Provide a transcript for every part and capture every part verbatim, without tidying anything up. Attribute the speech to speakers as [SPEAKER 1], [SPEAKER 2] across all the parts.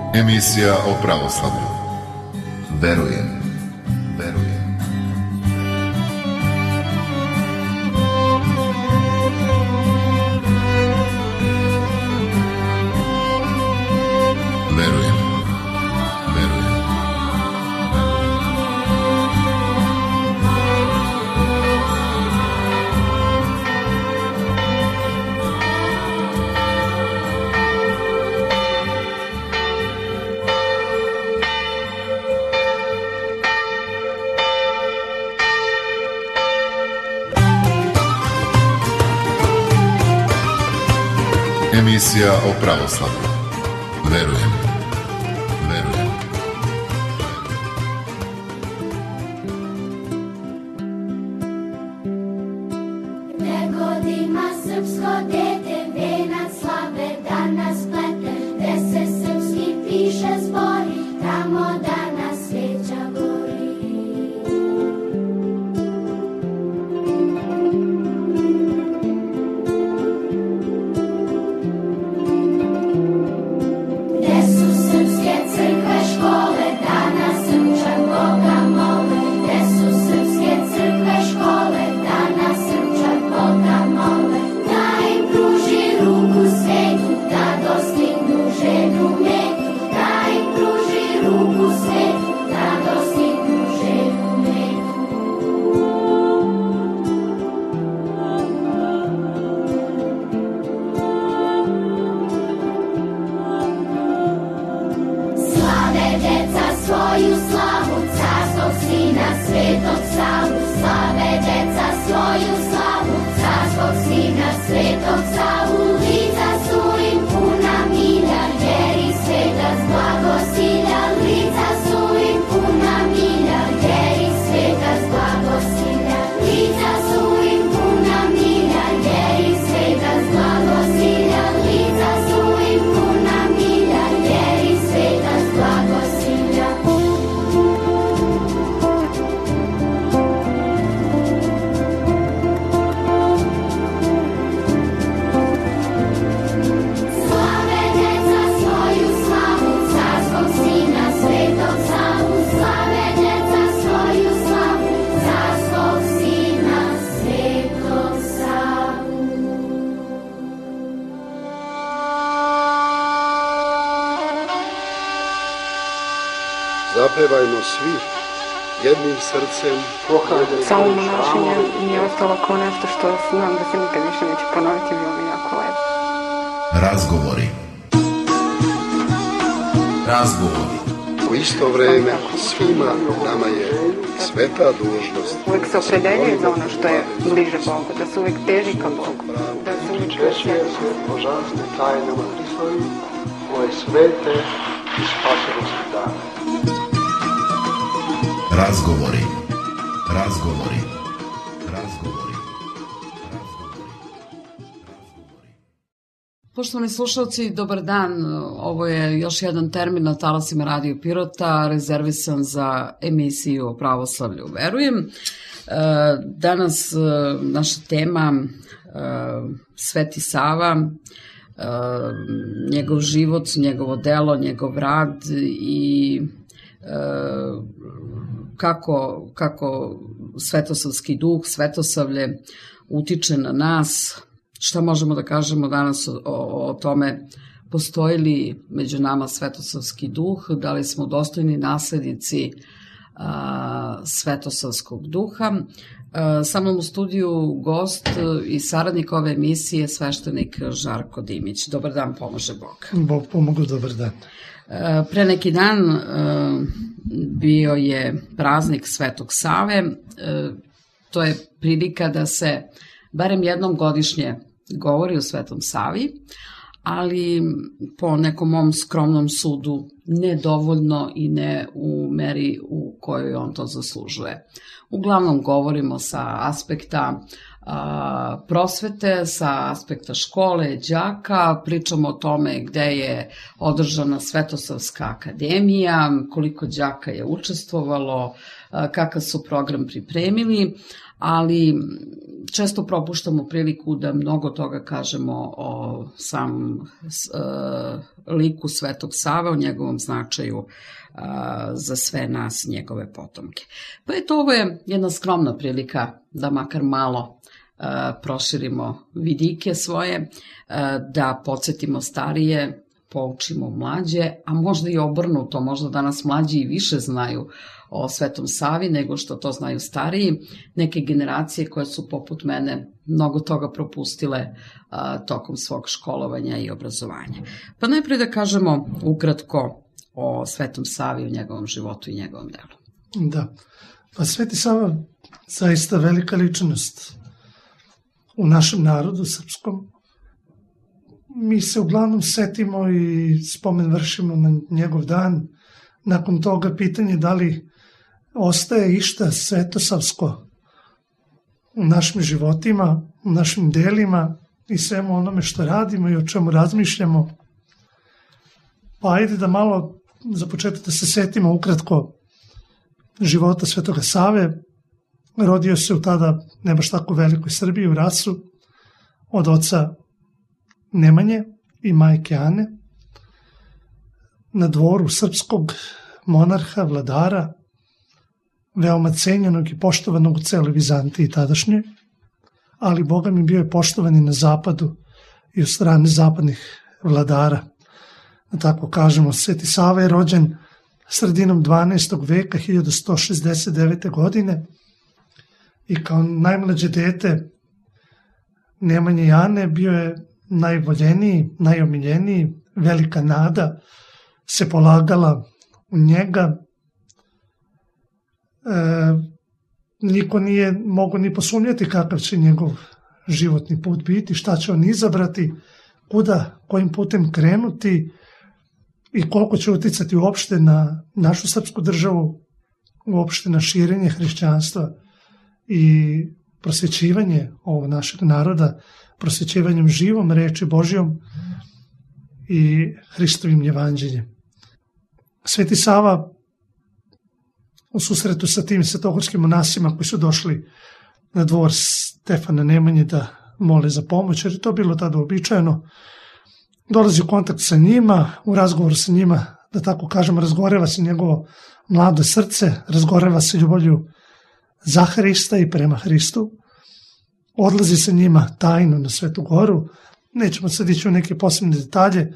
[SPEAKER 1] Emisija o pravoslavlju. Verujem, verujem. Verujem, verujem. Emisija o pravoslavlju. Verujem, verujem.
[SPEAKER 2] Ne godima srpsko dete, venac slave danas plete, gde se srpski piše zbori, tamo danas sveća gori.
[SPEAKER 3] Zapevajmo svi jednim srcem.
[SPEAKER 4] Samo monašenje mi je ostalo kao nešto što znam da se nikad više neće ponoviti, bilo mi jako lepo.
[SPEAKER 1] Razgovori. Razgovori.
[SPEAKER 3] U isto vreme svima nama je sveta dužnost.
[SPEAKER 4] Uvijek se opredeljuje za ono što je bliže Bogu, da se uvijek teži ka Bogu. Da se uvijek
[SPEAKER 3] Češuje se božanstvim tajnama Hristovi, ove svete i spasonosne dane.
[SPEAKER 1] Razgovori, razgovori, razgovori, razgovori.
[SPEAKER 5] Poštovani slušalci, dobar dan. Ovo je još jedan termin na talasima Radio Pirota, rezervisan za emisiju o pravoslavlju. Verujem. Danas naša tema Sveti Sava, njegov život, njegovo delo, njegov rad i kako, kako svetosavski duh, svetosavlje utiče na nas. Šta možemo da kažemo danas o, o, o tome, postoji li među nama svetosavski duh, da li smo dostojni naslednici a, svetosavskog duha. A, sa mnom u studiju gost i saradnik ove emisije, sveštenik Žarko Dimić. Dobar dan, pomože Bog.
[SPEAKER 6] Bog pomogu, dobar dan.
[SPEAKER 5] Pre neki dan bio je praznik Svetog Save. To je prilika da se barem jednom godišnje govori o Svetom Savi, ali po nekom mom skromnom sudu nedovoljno i ne u meri u kojoj on to zaslužuje. Uglavnom govorimo sa aspekta a, prosvete, sa aspekta škole, đaka, pričamo o tome gde je održana Svetosavska akademija, koliko đaka je učestvovalo, a, kakav su program pripremili, ali često propuštamo priliku da mnogo toga kažemo o samom uh, liku Svetog Save, o njegovom značaju uh, za sve nas i njegove potomke. Pa eto, ovo je jedna skromna prilika da makar malo uh, proširimo vidike svoje, uh, da podsjetimo starije, poučimo mlađe, a možda i obrnuto, možda danas mlađi i više znaju o Svetom Savi nego što to znaju stariji. Neke generacije koje su poput mene mnogo toga propustile a, tokom svog školovanja i obrazovanja. Pa najprije da kažemo ukratko o Svetom Savi, o njegovom životu i njegovom delu.
[SPEAKER 6] Da, pa Sveti Sava zaista velika ličnost u našem narodu srpskom. Mi se uglavnom setimo i spomen vršimo na njegov dan. Nakon toga pitanje da li ostaje išta svetosavsko u našim životima, u našim delima i svemu onome što radimo i o čemu razmišljamo. Pa ajde da malo za početak da se setimo ukratko života Svetoga Save. Rodio se u tada ne baš tako velikoj Srbiji, u Rasu, od oca Nemanje i majke Ane, na dvoru srpskog monarha, vladara, veoma cenjenog i poštovanog u celoj Vizantiji tadašnje, ali Boga mi bio je poštovan i na zapadu i od strane zapadnih vladara. Da tako kažemo, Sveti Sava je rođen sredinom dvanaestog veka, hiljadu sto šezdeset devete. godine, i kao najmlađe dete Nemanje i Ane bio je najvoljeniji, najomiljeniji, velika nada se polagala u njega. E, niko nije mogao ni posumnjati kakav će njegov životni put biti, šta će on izabrati, kuda, kojim putem krenuti i koliko će uticati uopšte na našu srpsku državu, uopšte na širenje hrišćanstva i prosvećivanje ovog našeg naroda, prosvećivanjem živom reči Božjom i Hristovim evanđeljem. Sveti Sava u susretu sa tim svetogorskim monasima koji su došli na dvor Stefana Nemanje da mole za pomoć, jer je to bilo tada uobičajeno, dolazi u kontakt sa njima, u razgovoru sa njima, da tako kažemo, razgoreva se njegovo mlado srce, razgoreva se ljubavlju za Hrista i prema Hristu, odlazi sa njima tajno na Svetu Goru. Nećemo sad ići u neke posebne detalje,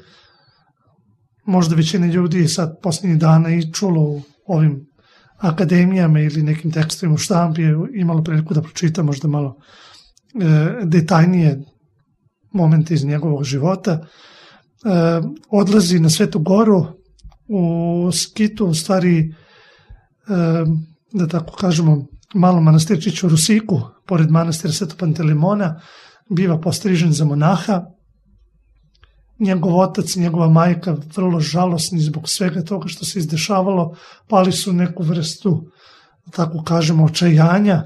[SPEAKER 6] možda većina ljudi sad posljednjih dana i čulo u ovim akademijama ili nekim tekstovima u štampi je imalo priliku da pročita možda malo e, detaljnije momente iz njegovog života. E, odlazi na Svetu Goru u Skitu, u stvari, e, da tako kažemo, malom manastirčiću u Rusiku, pored manastira Svetog Pantelimona, biva postrižen za monaha. Njegov otac i njegova majka vrlo žalosni zbog svega toga što se izdešavalo, pali su neku vrstu, tako kažemo, očajanja,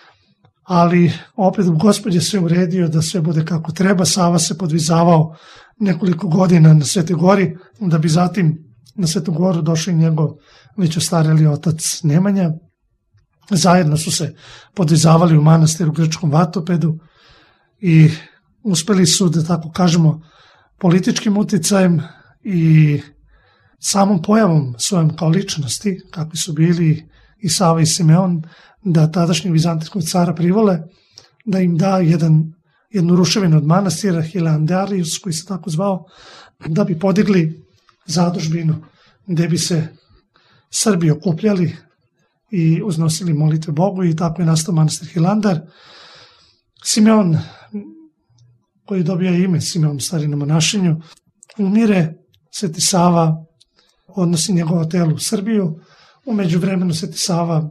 [SPEAKER 6] ali opet Gospod je sve uredio da sve bude kako treba. Sava se podvizavao nekoliko godina na Svetoj Gori, da bi zatim na Svetu Goru došao i njegov već ostareli otac Nemanja. Zajedno su se podvizavali u manastiru u Grčkom Vatopedu i uspeli su, da tako kažemo, političkim uticajem i samom pojavom svojom kao ličnosti, kakvi su bili i Sava i Simeon, da tadašnjeg vizantijskog cara privole, da im da jedan, jednu ruševinu od manastira, Hilandarius, koji se tako zvao, da bi podigli zadužbinu gde bi se Srbi okupljali i uznosili molitve Bogu, i tako je nastao manastir Hilandar. Simeon, koji dobija ime Simeon stari na monašenju, umire. Sveti Sava odnosi njegovo telo u Srbiju. U međuvremenu Sveti Sava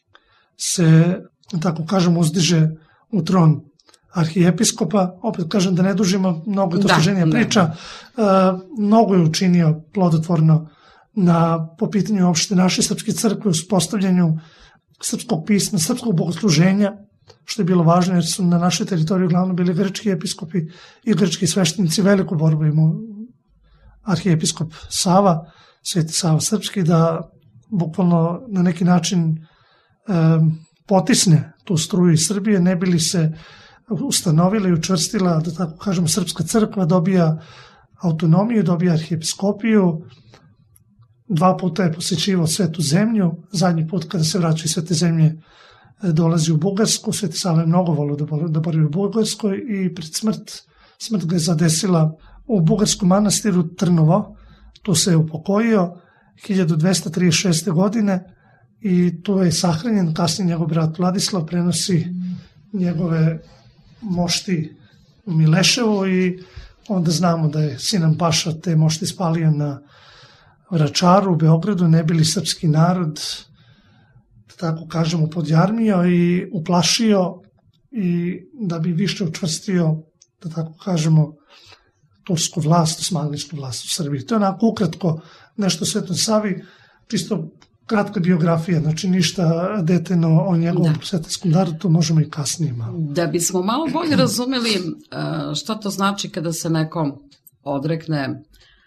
[SPEAKER 6] se, tako kažemo, uzdiže u tron arhijepiskopa. Opet kažem da ne dužimo, mnogo je to složenija priča. Uh, mnogo je učinio plodotvorno na, po pitanju opšte naše srpske crkve, u uspostavljanju srpskog pisma, srpskog bogosluženja, što je bilo važno jer su na našoj teritoriji uglavnom bili grčki episkopi i grčki sveštenici. Veliku borbu imao arhijepiskop Sava, Sveti Sava Srpski, da bukvalno na neki način um, potisne tu struju iz Srbije, ne bi li se ustanovila i učvrstila, da tako kažemo, srpska crkva, dobija autonomiju, dobija arhiepiskopiju, dva puta je posjećivao Svetu zemlju, zadnji put kada se vraća iz Svete zemlje dolazi u Bugarsku, Sveti Sava je mnogo volio da boravi u Bugarskoj i pred smrt, smrt ga je zadesila u bugarskom manastiru Trnovo, tu se je upokojio hiljadu dvesta trideset šeste. godine i tu je sahranjen, kasnije njegov brat Vladislav prenosi njegove mošti u Mileševo i onda znamo da je Sinan Paša te mošti spalio na Vračaru u Beogradu, ne bili srpski narod, tako kažemo, podjarmio i uplašio i da bi više učvrstio, da tako kažemo, tursku vlast, osmanlijsku vlast u Srbiji. To je onako ukratko nešto o Svetom Savi, čisto kratka biografija, znači ništa detaljno o njegovom svetarskom daru, to možemo i kasnije malo.
[SPEAKER 5] Da bismo malo bolje razumeli šta to znači kada se neko odrekne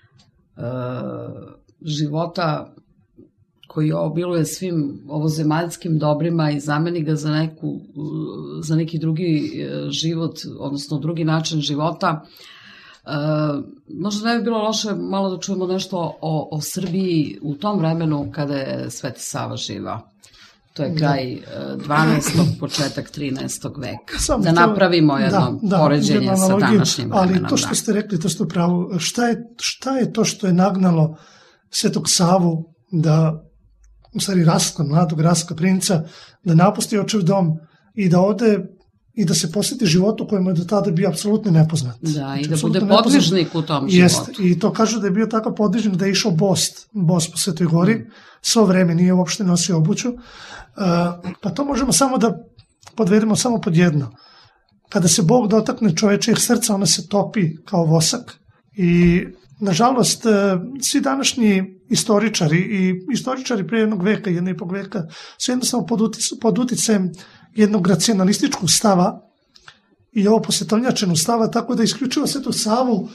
[SPEAKER 5] života koji obiluje svim ovozemaljskim dobrima i zameni ga za, neku, za neki drugi život, odnosno drugi način života. E, možda ne bi bilo loše malo da čujemo nešto o, o Srbiji u tom vremenu kada je Sveti Sava živa. To je kraj dvanaestog. početak trinaestog. veka. Sam da napravimo jedno da, poređenje da, sa današnjim vremenom.
[SPEAKER 6] Ali to što ste rekli, to ste upravo, šta je, šta je to što je nagnalo Svetog Savu da, u stvari Rastka, mladog Rastka princa, da napusti očev dom i da ode i da se posveti životu kojemu je do tada bio apsolutno nepoznat.
[SPEAKER 5] Da,
[SPEAKER 6] znači,
[SPEAKER 5] i da bude podvižnik u tom
[SPEAKER 6] Jest,
[SPEAKER 5] životu.
[SPEAKER 6] I to kažu da je bio takav podvižnik da je išao bost, bost po Svetoj gori, mm. svo vreme nije uopšte nosio obuću. Uh, pa to možemo samo da podvedemo samo pod jedno. Kada se Bog dotakne čovečijeg srca, ona se topi kao vosak i nažalost, svi današnji istoričari i istoričari pre jednog veka, jedne i pol veka, su jednostavno pod, utic, pod uticajem jednog racionalističkog stava i ovo posvetovnjačenog stava, tako da isključivo Svetog Savu,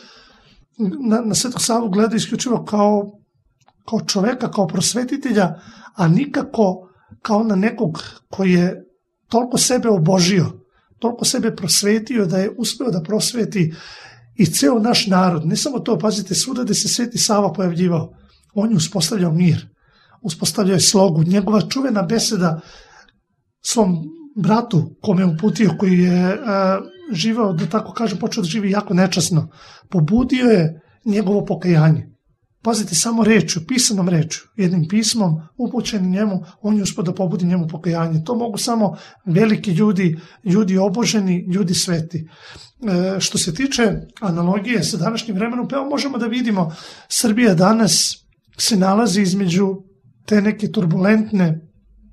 [SPEAKER 6] na, na Svetog Savu gleda isključivo kao, kao čoveka, kao prosvetitelja, a nikako kao na nekog koji je toliko sebe obožio, toliko sebe prosvetio da je uspeo da prosveti i ceo naš narod. Ne samo to, pazite, svuda gde se Sveti Sava pojavljivao, on je uspostavljao mir, uspostavljao je slogu. Njegova čuvena beseda svom bratu, kome je uputio, koji je a, živao, da tako kažem, počeo da živi jako nečasno, pobudio je njegovo pokajanje. Pazite, samo rečju, pisanom rečju, jednim pismom upućenim njemu, on je uspio da pobudi njemu pokajanje. To mogu samo veliki ljudi, ljudi oboženi, ljudi sveti. E, što se tiče analogije sa današnjim vremenom, pa možemo da vidimo, Srbija danas se nalazi između te neke turbulentne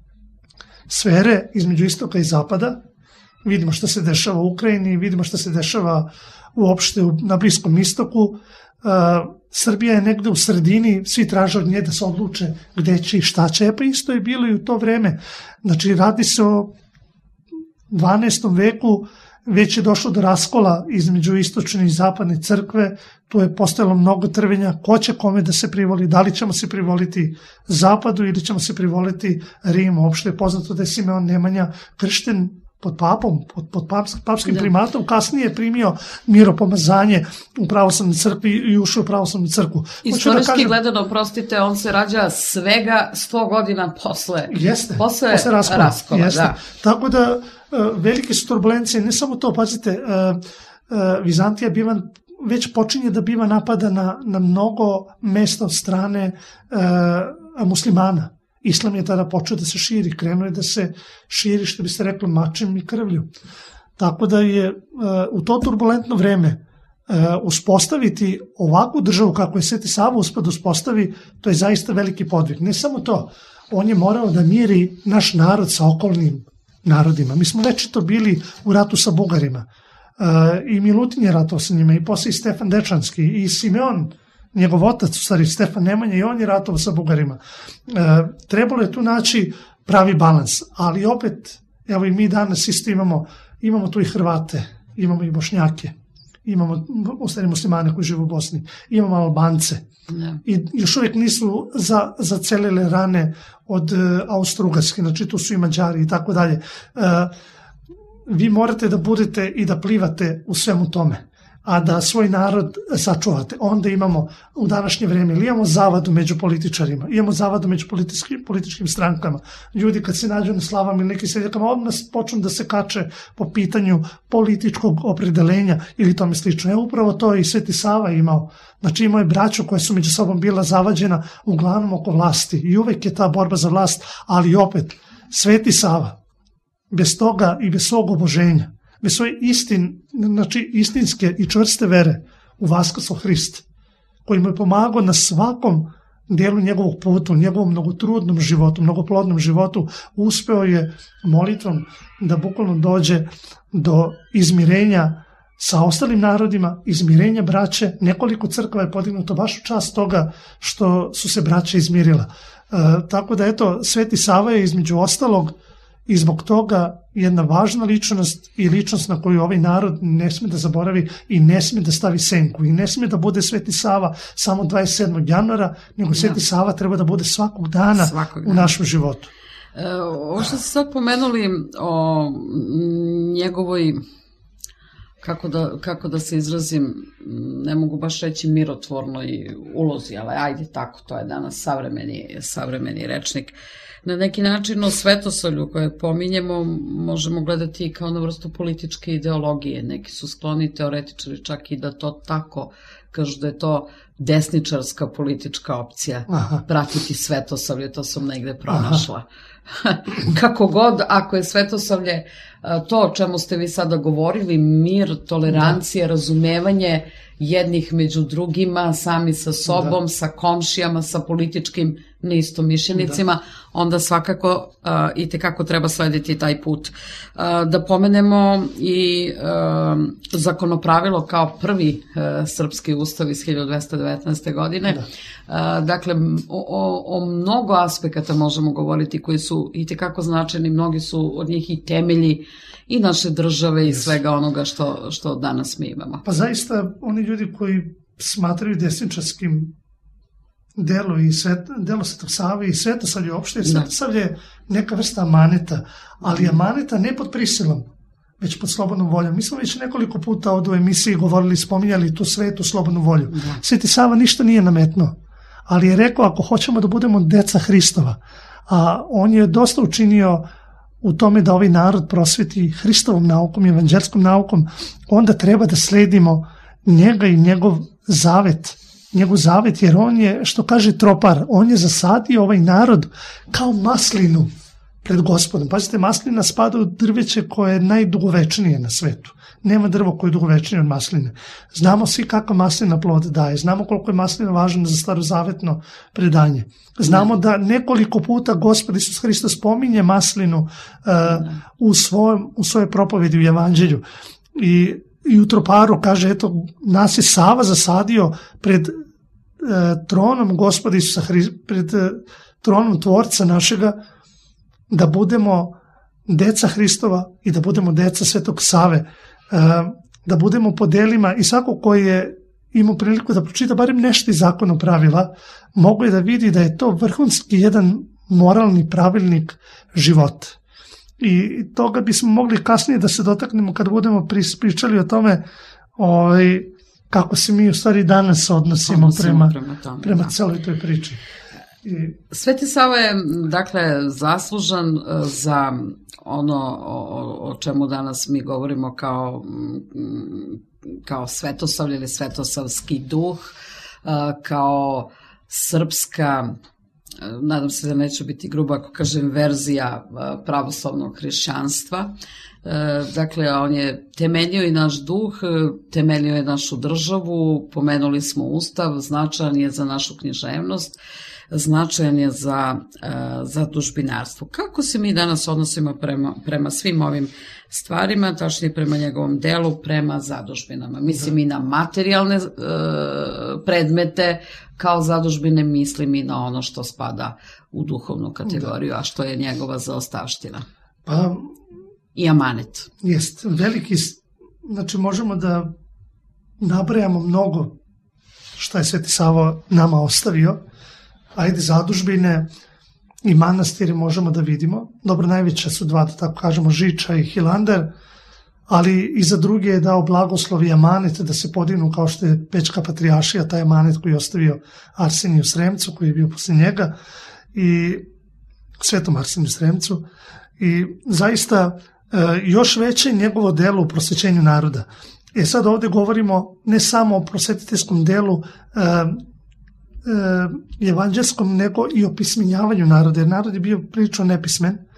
[SPEAKER 6] sfere, između istoka i zapada. Vidimo šta se dešava u Ukrajini, vidimo šta se dešava uopšte na Bliskom istoku. Uh, Srbija je negde u sredini, svi traže od nje da se odluče gde će i šta će, pa isto je bilo i u to vreme. Znači, radi se o dvanaestom veku, već je došlo do raskola između istočne i zapadne crkve, tu je postojalo mnogo trvenja, ko će kome da se privoli, da li ćemo se privoliti zapadu ili ćemo se privoliti Rimu. Uopšte je poznato da je Simeon Nemanja kršten pod papom, pod, pod papskim da. primatom, kasnije je primio miropomazanje u pravoslavnoj crkvi i ušao u pravoslavnu crkvu.
[SPEAKER 5] Istorijski da kažem, gledano, prostite, on se rađa svega sto godina posle,
[SPEAKER 6] jeste,
[SPEAKER 5] posle,
[SPEAKER 6] posle raskola.
[SPEAKER 5] raskola
[SPEAKER 6] jeste.
[SPEAKER 5] Da.
[SPEAKER 6] Tako da uh, velike su turbulencije, ne samo to, pazite, uh, uh, Vizantija biva, već počinje da biva napada na, na mnogo mesta od strane uh, muslimana. Islam je tada počeo da se širi, krenuo je da se širi, što bi se reklo, mačem i krvlju. Tako da je uh, u to turbulentno vreme uh, uspostaviti ovakvu državu kako je Sveti Sava uspeo da uspostavi, to je zaista veliki podvig. Ne samo to, on je morao da miri naš narod sa okolnim narodima. Mi smo večito bili u ratu sa Bugarima. Uh, I Milutin je ratovao sa njima, i posle i Stefan Dečanski, i Simeon, njegov otac, u stvari Stefan Nemanja, i on je ratovao sa Bugarima. E, trebalo je tu naći pravi balans, ali opet, evo i mi danas isto imamo, imamo tu i Hrvate, imamo i Bošnjake, imamo u stvari muslimane koji žive u Bosni, imamo Albance.
[SPEAKER 5] Da.
[SPEAKER 6] I još uvijek nisu za, zacelile rane od uh, Austro-Ugarske, znači tu su i Mađari i tako dalje. Uh, vi morate da budete i da plivate u svemu tome, a da svoj narod sačuvate. Onda imamo u današnje vrijeme, ili imamo zavadu među političarima, imamo zavadu među političkim, političkim strankama. Ljudi kad se nađu na slavama ili nekim seljakama, odmah počnu da se kače po pitanju političkog opredelenja ili tome slično. Evo upravo to i Sveti Sava imao. Znači imao je braću koje su među sobom bila zavađena uglavnom oko vlasti i uvek je ta borba za vlast, ali opet Sveti Sava, bez toga i bez svog oboženja, bez svoje istin, znači istinske i čvrste vere u Vaskrslo Hrist, koji mu je pomagao na svakom dijelu njegovog puta, u njegovom mnogotrudnom životu, mnogoplodnom životu, uspeo je molitvom da bukvalno dođe do izmirenja sa ostalim narodima, izmirenja braće. Nekoliko crkva je podignuto baš u čast toga što su se braće izmirila. E, tako da eto, Sveti Sava je između ostalog i zbog toga jedna važna ličnost i ličnost na koju ovaj narod ne smije da zaboravi i ne smije da stavi senku. I ne smije da bude Sveti Sava samo dvadeset sedmog januara, nego Sveti Sava treba da bude svakog dana, svakog dana u našem životu.
[SPEAKER 5] E, ovo što ste sad pomenuli o njegovoj, kako da, kako da se izrazim, ne mogu baš reći mirotvornoj ulozi, ali ajde tako, to je danas savremeni, savremeni rečnik. Na neki način o svetosavlju koje pominjemo možemo gledati kao na vrstu političke ideologije. Neki su skloni teoretičari čak i da to tako kažu da je to desničarska politička opcija. Aha. Pratiti svetosavlje, to sam negde pronašla. Kako god, ako je svetosavlje to o čemu ste vi sada govorili, mir, tolerancija, da. Razumevanje jednih među drugima, sami sa sobom, da. Sa komšijama, sa političkim neistomišljenicima, da. Onda svakako uh, i tekako treba slediti taj put. Uh, da pomenemo i uh, zakonopravilo kao prvi uh, srpski ustav iz hiljadu dvesta devetnaeste. godine. Da. Uh, dakle, o, o, o mnogo aspekata možemo govoriti koji su i tekako značajni, mnogi su od njih i temelji i naše države i svega onoga što, što danas mi imamo.
[SPEAKER 6] Pa zaista oni ljudi koji smatraju desničarskim delo i svet, delo Svetog Save i svetosavlje uopšte, jer svetosavlje je neka vrsta amaneta, ali amaneta ne pod prisilom, već pod slobodnom voljom. Mi smo već nekoliko puta ovdje u emisiji govorili, spominjali tu svetu slobodnu volju. Da. Sveti Sava ništa nije nametnuo, ali je rekao ako hoćemo da budemo deca Hristova, a on je dosta učinio u tome da ovaj narod prosveti Hristovom naukom i evanđelskom naukom, onda treba da sledimo njega i njegov zavet, njegov zavet, jer on je, što kaže tropar, on je zasadio ovaj narod kao maslinu pred Gospodom. Pazite, maslina spada u drveće koje je najdugovečnije na svetu. Nema drvo koje je dugovečnije od masline. Znamo svi kakva maslina plod daje. Znamo koliko je maslina važna za starozavetno predanje. Znamo da nekoliko puta Gospod Isus Hristos spominje maslinu uh, u, svojom, u svojoj propovedi u Evanđelju. I, i u troparu kaže, eto, nas je Sava zasadio pred uh, tronom Gospoda Isusa Hristo, pred uh, tronom Tvorca našega, da budemo deca Hristova i da budemo deca Svetog Save, da budemo po delima i svako koji je imao priliku da pročita barem nešto iz zakona pravila, mogu je da vidi da je to vrhunski jedan moralni pravilnik života. I toga bismo mogli kasnije da se dotaknemo kad budemo pričali o tome ovaj, kako se mi u stvari danas odnosimo prema, prema, tome, prema da. Celoj toj priči.
[SPEAKER 5] Sveti Sava je, dakle, zaslužan za ono o, o čemu danas mi govorimo kao, kao svetosavlje ili svetosavski duh, kao srpska, nadam se da neću biti gruba ako kažem, verzija pravoslavnog hrišćanstva. Dakle, on je temeljio i naš duh, temeljio je našu državu, pomenuli smo Ustav, značajan je za našu književnost, značajan je za, za dužbinarstvo. Kako se mi danas odnosimo prema, prema svim ovim stvarima, tačnije prema njegovom delu, prema zadužbinama? Mislim i na materijalne e, predmete kao zadužbine, mislim i na ono što spada u duhovnu kategoriju, a što je njegova zaostavština.
[SPEAKER 6] Pa,
[SPEAKER 5] i amanet.
[SPEAKER 6] Jest, veliki, znači možemo da nabrajamo mnogo šta je Sveti Sava nama ostavio, ajde zadužbine i manastire možemo da vidimo. Dobro, najveća su dva, da tako kažemo, Žiča i Hilandar, ali i za druge je dao blagoslov i amanet da se podignu kao što je Pećka patrijaršija, taj amanet koji je ostavio Arseniju Sremcu, koji je bio posle njega, i Svetom Arseniju Sremcu. I zaista još veće njegovo delo u prosvećenju naroda. E sad ovdje govorimo ne samo o prosvetiteljskom delu e, e, evanđelskom, nego i o pismenjavanju naroda, jer narod je bio prilično nepismen. E,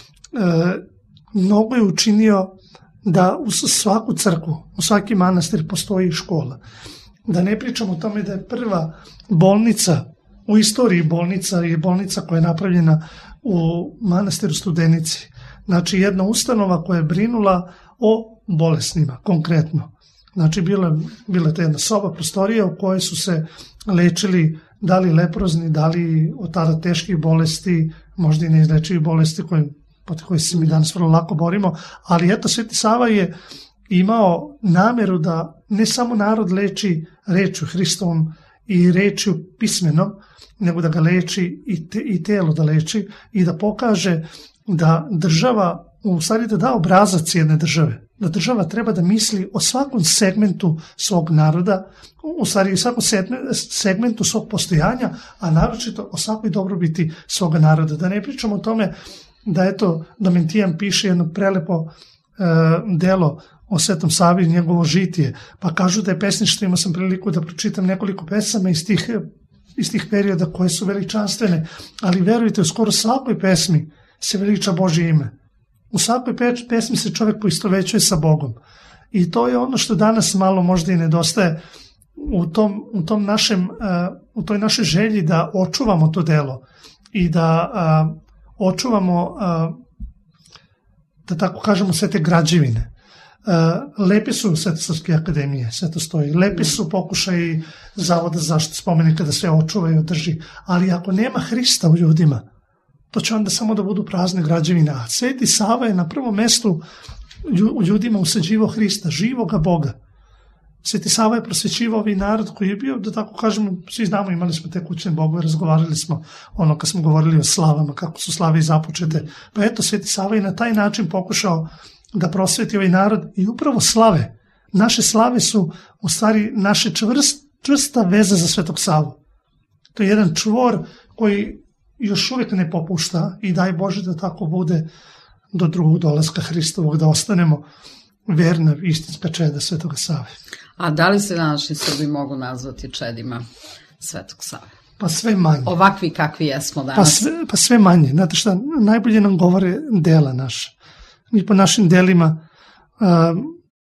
[SPEAKER 6] mnogo je učinio da u svaku crkvu, u svaki manastir postoji škola. Da ne pričamo o tome da je prva bolnica u istoriji bolnica je bolnica koja je napravljena u manastiru Studenici. Znači jedna ustanova koja je brinula o bolesnima, konkretno. Znači bila, bila je to jedna soba, prostorija u kojoj su se lečili da li leprozni, da li od tada teških bolesti, možda i neizlečivih bolesti koje, protiv koje se mi danas vrlo lako borimo, ali eto, Sveti Sava je imao nameru da ne samo narod leči rečju Hristovom i rečju pismenom, nego da ga leči i, te, i telo da leči i da pokaže da država, u stvari da da obrazac jedne države, da država treba da misli o svakom segmentu svog naroda, u stvari o svakom segmentu svog postojanja, a naročito o svakoj dobrobiti svoga naroda. Da ne pričamo o tome da eto Domitijan piše jedno prelepo e, delo o Svetom Savi, njegovo žitije, pa kažu da je pesništvo, imao sam priliku da pročitam nekoliko pesama iz tih, iz tih perioda koje su veličanstvene, ali verujte, u skoro svakoj pesmi se veliča Božje ime. U svakoj pesmi se čovjek poistovećuje sa Bogom. I to je ono što danas malo možda i nedostaje u, tom, u, tom našem, u toj našoj želji da očuvamo to delo i da uh, očuvamo, uh, da tako kažemo, sve te građevine. Uh, lepi su Svetosavske akademije, sve to stoji. Lepi su pokušaji Zavoda za zaštitu spomenika da sve očuva i održi. Ali ako nema Hrista u ljudima, to će onda samo da budu prazne građevine. A Sveti Sava je na prvom mestu u ljudima usađivao Hrista, živoga Boga. Sveti Sava je prosvećivao ovaj narod koji je bio, da tako kažemo, svi znamo, imali smo te kućne bogove, razgovarali smo ono kad smo govorili o slavama, kako su slave i započete. Pa eto, Sveti Sava je na taj način pokušao da prosveti ovaj narod i upravo slave. Naše slave su u stvari naše čvrst, čvrsta veza za Svetog Savu. To je jedan čvor koji još uvijek ne popušta i daj Bože da tako bude do drugog dolaska Hristovog, da ostanemo verna istinska čeda Svetoga Save.
[SPEAKER 5] A da li se današnji Srbi mogu nazvati čedima Svetog Save?
[SPEAKER 6] Pa sve manje.
[SPEAKER 5] Ovakvi kakvi jesmo danas.
[SPEAKER 6] Pa sve, pa sve manje. Znate šta, najbolje nam govore dela naša. Mi po našim delima uh,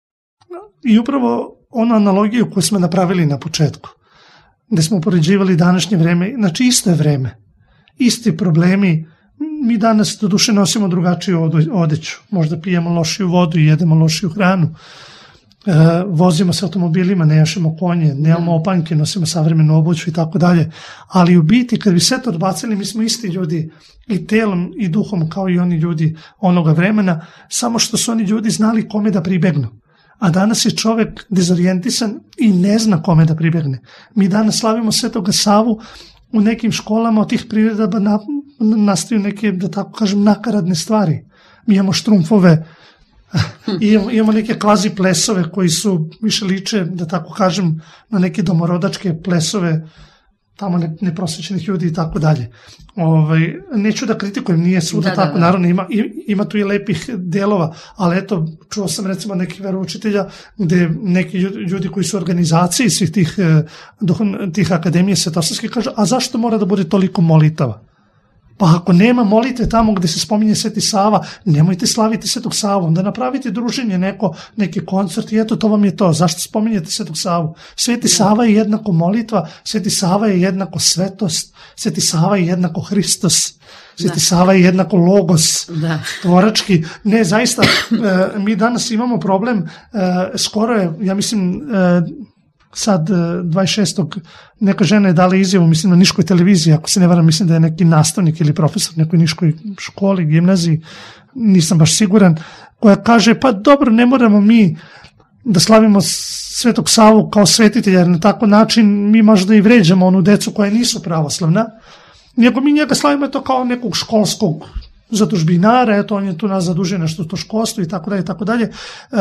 [SPEAKER 6] i upravo onu analogiju koju smo napravili na početku, gde smo upoređivali današnje vreme, znači isto je vreme. Isti problemi, mi danas do duše nosimo drugačiju odeću, možda pijemo lošiju vodu i jedemo lošiju hranu, e, vozimo se automobilima, ne jašemo konje, nemamo opanke, nosimo savremenu obuću i tako dalje, ali u biti kad bi sve to odbacili, mi smo isti ljudi i telom i duhom kao i oni ljudi onoga vremena, samo što su oni ljudi znali kome da pribegnu. A danas je čovek dezorijentisan i ne zna kome da pribegne. Mi danas slavimo Svetoga Savu, u nekim školama od tih priredaba na, nastaju neke, da tako kažem, nakaradne stvari. Mi imamo štrumfove, imamo, imamo neke kvazi plesove koji su više liče, da tako kažem, na neke domorodačke plesove tamo ne, neprosvećenih ljudi i tako dalje. Ovaj, neću da kritikujem, nije svuda da, tako, da, da. Naravno ima, ima tu i lepih delova, ali eto, čuo sam recimo nekih veroučitelja gde neki ljudi koji su u organizaciji svih tih, tih akademije svetosavske kažu, a zašto mora da bude toliko molitava? Pa ako nema molitve tamo gde se spominje Sveti Sava, nemojte slaviti Svetog Savu, onda napravite druženje, neko, neki koncert i eto, to vam je to. Zašto spominjete Svetog Savu? Sveti Sava je jednako molitva, Sveti Sava je jednako svetost, Sveti Sava je jednako Hristos, Sveti da. Sava je jednako logos, da. Tvorački. Ne, zaista, mi danas imamo problem, skoro je, ja mislim, sad dvadeset šestog neka žena je dala izjavu, mislim na Niškoj televiziji, ako se ne varam, mislim da je neki nastavnik ili profesor u nekoj Niškoj školi, gimnaziji, nisam baš siguran, koja kaže, pa dobro, ne moramo mi da slavimo Svetog Savu kao svetitelja, jer na takav način mi možda i vređamo onu decu koja nisu pravoslavna, nego mi njega slavimo to kao nekog školskog zadužbinara, eto on je tu nas zadužio nešto to školstvo i tako dalje, tako dalje.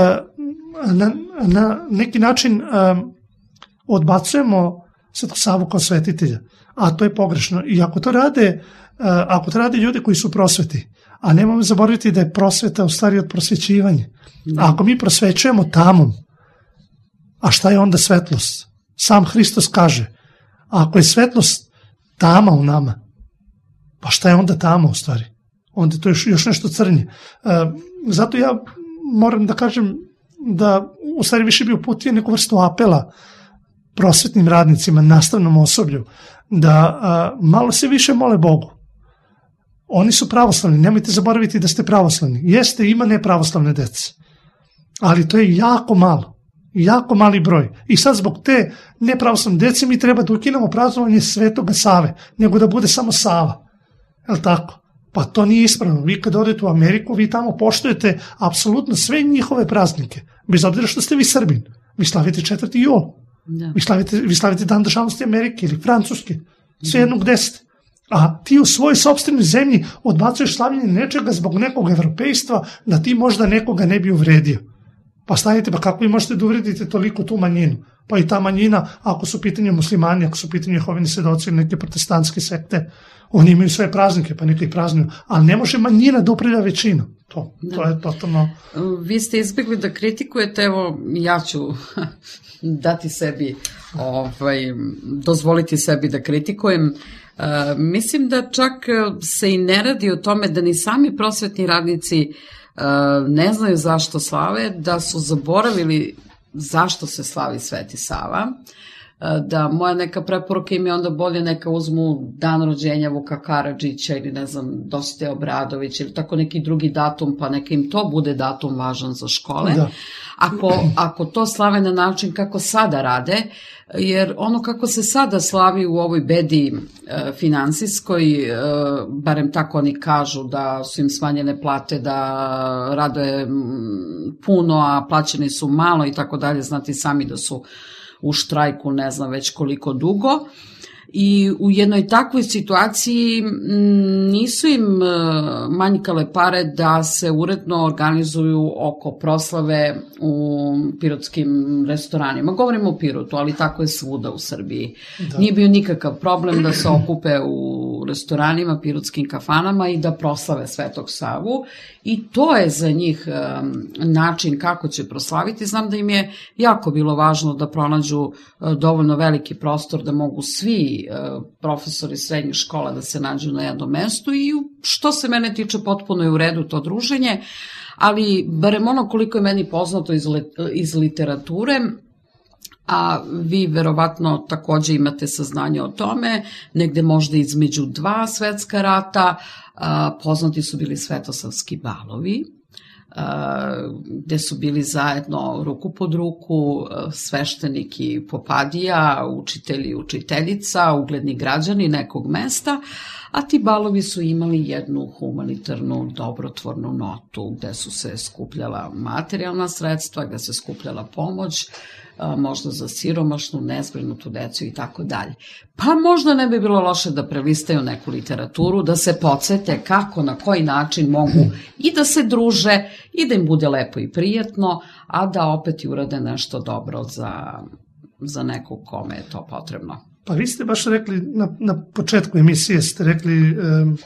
[SPEAKER 6] Na, na neki način odbacujemo Svetog Savu kao svetitelja, a to je pogrešno. I ako to rade, ako to rade ljudi koji su prosveti, a nemojmo zaboraviti da je prosveta u stvari od prosvećivanja. A ako mi prosvećujemo tamom, a šta je onda svetlost? Sam Hristos kaže, ako je svetlost tama u nama, pa šta je onda tama u stvari? Onda je to još, još nešto crnje. E, zato ja moram da kažem da u stvari više bi uputio neku vrstu apela prosvetnim radnicima, nastavnom osoblju, da a, malo se više mole Bogu. Oni su pravoslavni, nemojte zaboraviti da ste pravoslavni. Jeste, ima nepravoslavne dece, ali to je jako malo. Jako mali broj. I sad zbog te nepravoslavne dece mi treba da ukinemo praznovanje Svetoga Save, nego da bude samo Sava. Je li tako? Pa to nije ispravno. Vi kad odete u Ameriku, vi tamo poštujete apsolutno sve njihove praznike. Bez obzira što ste vi Srbin. Vi slavite četvrti jul. Da. Vi, slavite, vi slavite Dan državnosti Amerike ili Francuske. Sve jedno gde ste. A ti u svojoj sopstvenoj zemlji odbacuješ slavljenje nečega zbog nekog evropejstva da ti možda nekoga ne bi uvredio. Pa stanite, pa kako vi možete da uvredite toliko tu manjinu? Pa i ta manjina, ako su pitanje muslimani, ako su pitanje Jehovini svedoci ili neke protestantske sekte, oni imaju svoje praznike, pa neka ih praznuju. Ali ne može manjina da upravlja većinu. To, to je totalno...
[SPEAKER 5] Vi ste izbjegli da kritikujete, evo, ja ću dati sebi, ovaj, dozvoliti sebi da kritikujem. Uh, mislim da čak se i ne radi o tome da ni sami prosvetni radnici uh, ne znaju zašto slave, da su zaboravili zašto se slavi Sveti Sava, uh, da moja neka preporuka im je onda bolje neka uzmu dan rođenja Vuka Karadžića ili ne znam Dositeja Obradovića ili tako neki drugi datum, pa neka im to bude datum važan za škole. Da. Ako, ako to slave na način kako sada rade, jer ono kako se sada slavi u ovoj bedi e, finansijskoj, e, barem tako oni kažu da su im smanjene plate, da rade puno, a plaćeni su malo i tako dalje, znate sami da su u štrajku ne znam već koliko dugo. I u jednoj takvoj situaciji nisu im manjkale pare da se uredno organizuju oko proslave u pirotskim restoranima. Govorimo o Pirotu, ali tako je svuda u Srbiji. Da. Nije bio nikakav problem da se okupe u restoranima, pirotskim kafanama i da proslave Svetog Savu. I to je za njih način kako će proslaviti. Znam da im je jako bilo važno da pronađu dovoljno veliki prostor da mogu svi profesori srednjih škola da se nađu na jednom mestu i što se mene tiče potpuno je u redu to druženje, ali barem ono koliko je meni poznato iz, iz literature, a vi verovatno takođe imate saznanje o tome, negde možda između dva svetska rata, poznati su bili svetosavski balovi, gde su bili zajedno ruku pod ruku sveštenik i popadija, učitelj i učiteljica, ugledni građani nekog mesta, a ti balovi su imali jednu humanitarnu dobrotvornu notu gde su se skupljala materijalna sredstva, gde se skupljala pomoć, možda za siromašnu, nezbrinutu decu i tako dalje. Pa možda ne bi bilo loše da prelistaju neku literaturu, da se podsete kako, na koji način mogu i da se druže i da im bude lepo i prijatno, a da opet i urade nešto dobro za, za nekog kome je to potrebno.
[SPEAKER 6] Pa vi ste baš rekli, na, na početku emisije ste rekli um,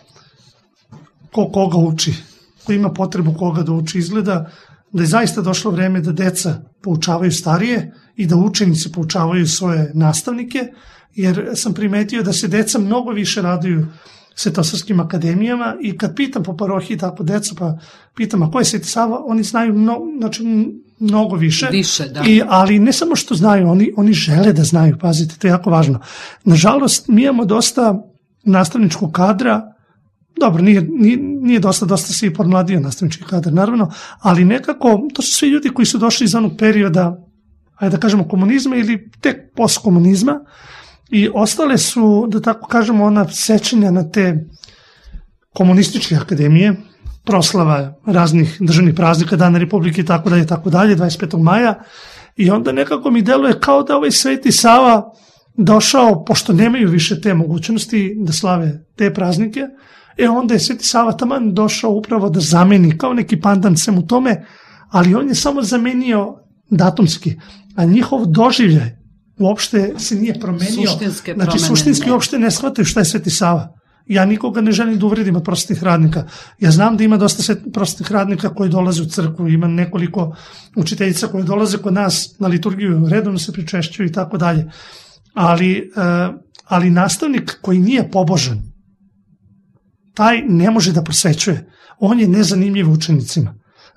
[SPEAKER 6] ko koga uči, ko ima potrebu koga da uči. Izgleda da je zaista došlo vreme da deca poučavaju starije i da učenici poučavaju svoje nastavnike, jer sam primetio da se deca mnogo više raduju svetosavskim akademijama i kad pitam po parohiji tako deca, pa pitam a ko je Sveti Sava, oni znaju mno, znači, mnogo više.
[SPEAKER 5] Više, da.
[SPEAKER 6] I, ali ne samo što znaju, oni, oni žele da znaju, pazite, to je jako važno. Nažalost, mi imamo dosta nastavničkog kadra, dobro, nije, nije, nije dosta, dosta se i podmladio nastavnički kadar, naravno, ali nekako, to su svi ljudi koji su došli iz onog perioda, ajde da kažemo, komunizma ili tek postkomunizma i ostale su, da tako kažemo, ona sećanja na te komunističke akademije, proslava raznih državnih praznika, Dana Republike i tako dalje, tako dalje, dvadeset petog maja, i onda nekako mi deluje kao da ovaj Sveti Sava došao, pošto nemaju više te mogućnosti da slave te praznike, e onda je Sveti Sava taman došao upravo da zameni, kao neki pandan sem u tome, ali on je samo zamenio datumski, a njihov doživljaj uopšte se nije promenio.
[SPEAKER 5] Suštinske
[SPEAKER 6] znači,
[SPEAKER 5] promene,
[SPEAKER 6] suštinski
[SPEAKER 5] ne.
[SPEAKER 6] uopšte ne shvataju šta je Sveti Sava. Ja nikoga ne želim da uvredim od prosvetnih radnika. Ja znam da ima dosta prosvetnih radnika koji dolaze u crkvu, ima nekoliko učiteljica koje dolaze kod nas na liturgiju, redovno se pričešćuju i tako dalje. Ali, ali nastavnik koji nije pobožan, taj ne može da prosvećuje. On je nezanimljiv učenicima.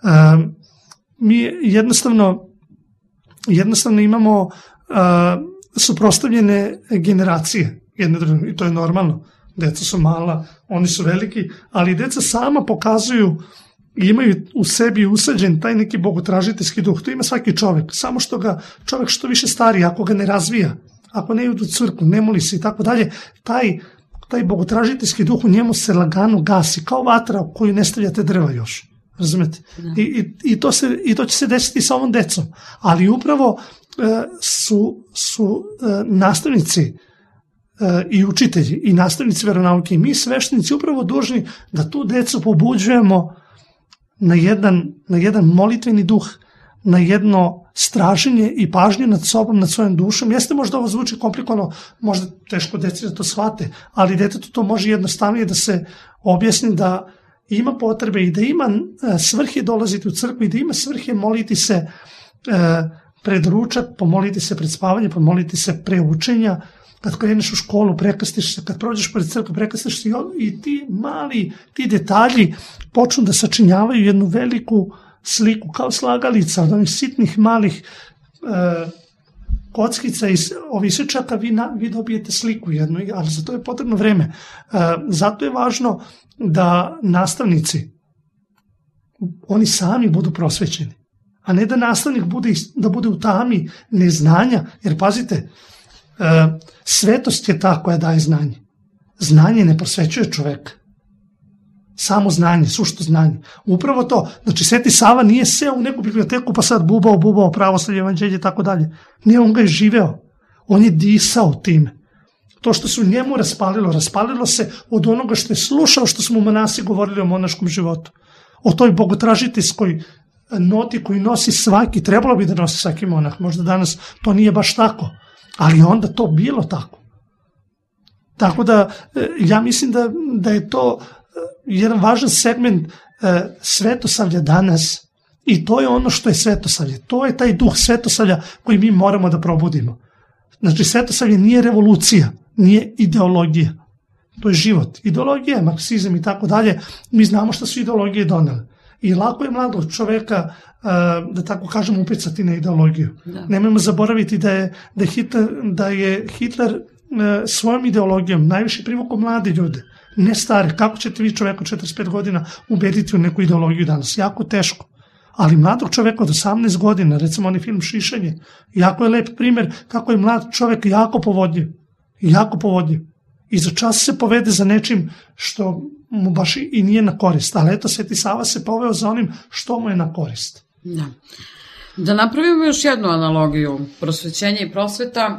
[SPEAKER 6] Mi jednostavno, jednostavno imamo suprotstavljene generacije jedne druge, i to je normalno. Deca su mala, oni su veliki, ali deca sama pokazuju i imaju u sebi usađen taj neki bogotražiteljski duh. To ima svaki čovek, samo što ga čovek što više stari, ako ga ne razvija, ako ne ide u crkvu, ne moli se i tako dalje, taj, taj bogotražiteljski duh u njemu se lagano gasi, kao vatra u koju ne stavljate drva još. Razumete? I, i, i, to se, I to će se desiti sa ovom decom. Ali upravo e, su, su e, nastavnici i učitelji i nastavnici veronauke i mi sveštenici upravo dužni da tu decu pobuđujemo na jedan, na jedan molitveni duh, na jedno straženje i pažnju nad sobom, nad svojom dušom. Jeste, možda ovo zvuči komplikovano, možda teško deci da to shvate, ali detetu to može jednostavnije da se objasni da ima potrebe i da ima svrhe dolaziti u crkvu i da ima svrhe moliti se pred ručak, pomoliti se pred spavanje, pomoliti se pre učenja, kad kreneš u školu, prekrstiš se, kad prođeš pored crkve, prekrstiš se i ti mali, ti detalji počnu da sačinjavaju jednu veliku sliku, kao slagalica od onih sitnih malih e, kockica i ovih sečaka, vi, na, vi dobijete sliku jednu, ali za to je potrebno vreme. E, zato je važno da nastavnici, oni sami budu prosvećeni, a ne da nastavnik bude, da bude u tami neznanja, jer pazite, Uh, svetost je ta koja daje znanje. Znanje ne prosvećuje čoveka. Samo znanje, sušto znanje. Upravo to. Znači, Sveti Sava nije seo u neku biblioteku pa sad bubao, bubao pravoslavlje, evanđelje i tako dalje. Ne, on ga je živeo. On je disao time. To što se u njemu raspalilo, raspalilo se od onoga što je slušao, što smo monasi govorili o monaškom životu. O toj bogotražiteljskoj noti koju nosi svaki, trebalo bi da nosi svaki monah. Možda danas to nije baš tako. Ali onda to bilo tako. Tako da ja mislim da, da je to jedan važan segment svetosavlja danas i to je ono što je svetosavlje. To je taj duh svetosavlja koji mi moramo da probudimo. Znači, svetosavlje nije revolucija, nije ideologija. To je život. Ideologija, marksizam i tako dalje, mi znamo šta su ideologije donele. I lako je mladog čoveka, da tako kažem, upecati na ideologiju. Da. Nemojmo zaboraviti da je, da je Hitler, da je Hitler svojom ideologijom najviše privukao mlade ljude, ne stare. Kako ćete vi čoveka od četrdeset pet godina ubediti u neku ideologiju danas? Jako teško. Ali mladog čoveka od osamnaest godina, recimo onaj film Šišanje, jako je lep primjer kako je mlad čovek jako povodljiv. Jako povodljiv. I za čas se povede za nečim što mu baš i nije na korist. Ali eto, Sveti Sava se poveo za onim što mu je na korist.
[SPEAKER 5] Da. Da napravimo još jednu analogiju. Prosvećenje i prosveta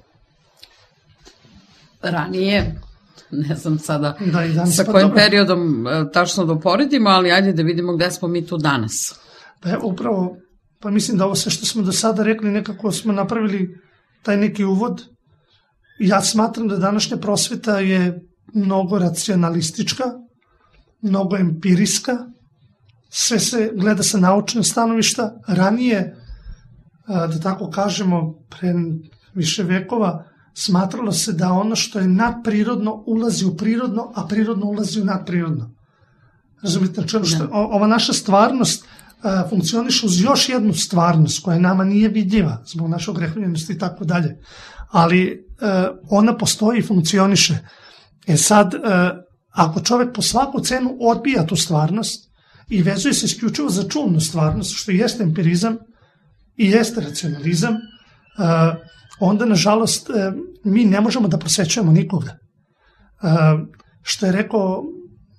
[SPEAKER 5] ranije, ne znam sada da, sa kojim dobro. periodom tačno da uporedimo, ali ajde da vidimo gde smo mi tu danas.
[SPEAKER 6] Pa evo, upravo, pa mislim da ovo sve što smo do sada rekli, nekako smo napravili taj neki uvod. Ja smatram da današnja prosveta je mnogo racionalistička, mnogo empirijska, sve se gleda sa naučnog stanovišta. Ranije, da tako kažemo, pre više vekova, smatralo se da ono što je nadprirodno ulazi u prirodno, a prirodno ulazi u nadprirodno. Razumite, što ova naša stvarnost funkcioniše uz još jednu stvarnost koja nama nije vidljiva zbog našeg grehovljenosti i tako dalje. Ali ona postoji i funkcioniše. E sad, ako čovek po svaku cenu odbija tu stvarnost i vezuje se isključivo za čulnu stvarnost, što jeste empirizam i jeste racionalizam, onda, nažalost, mi ne možemo da prosvećujemo nikoga. Što je rekao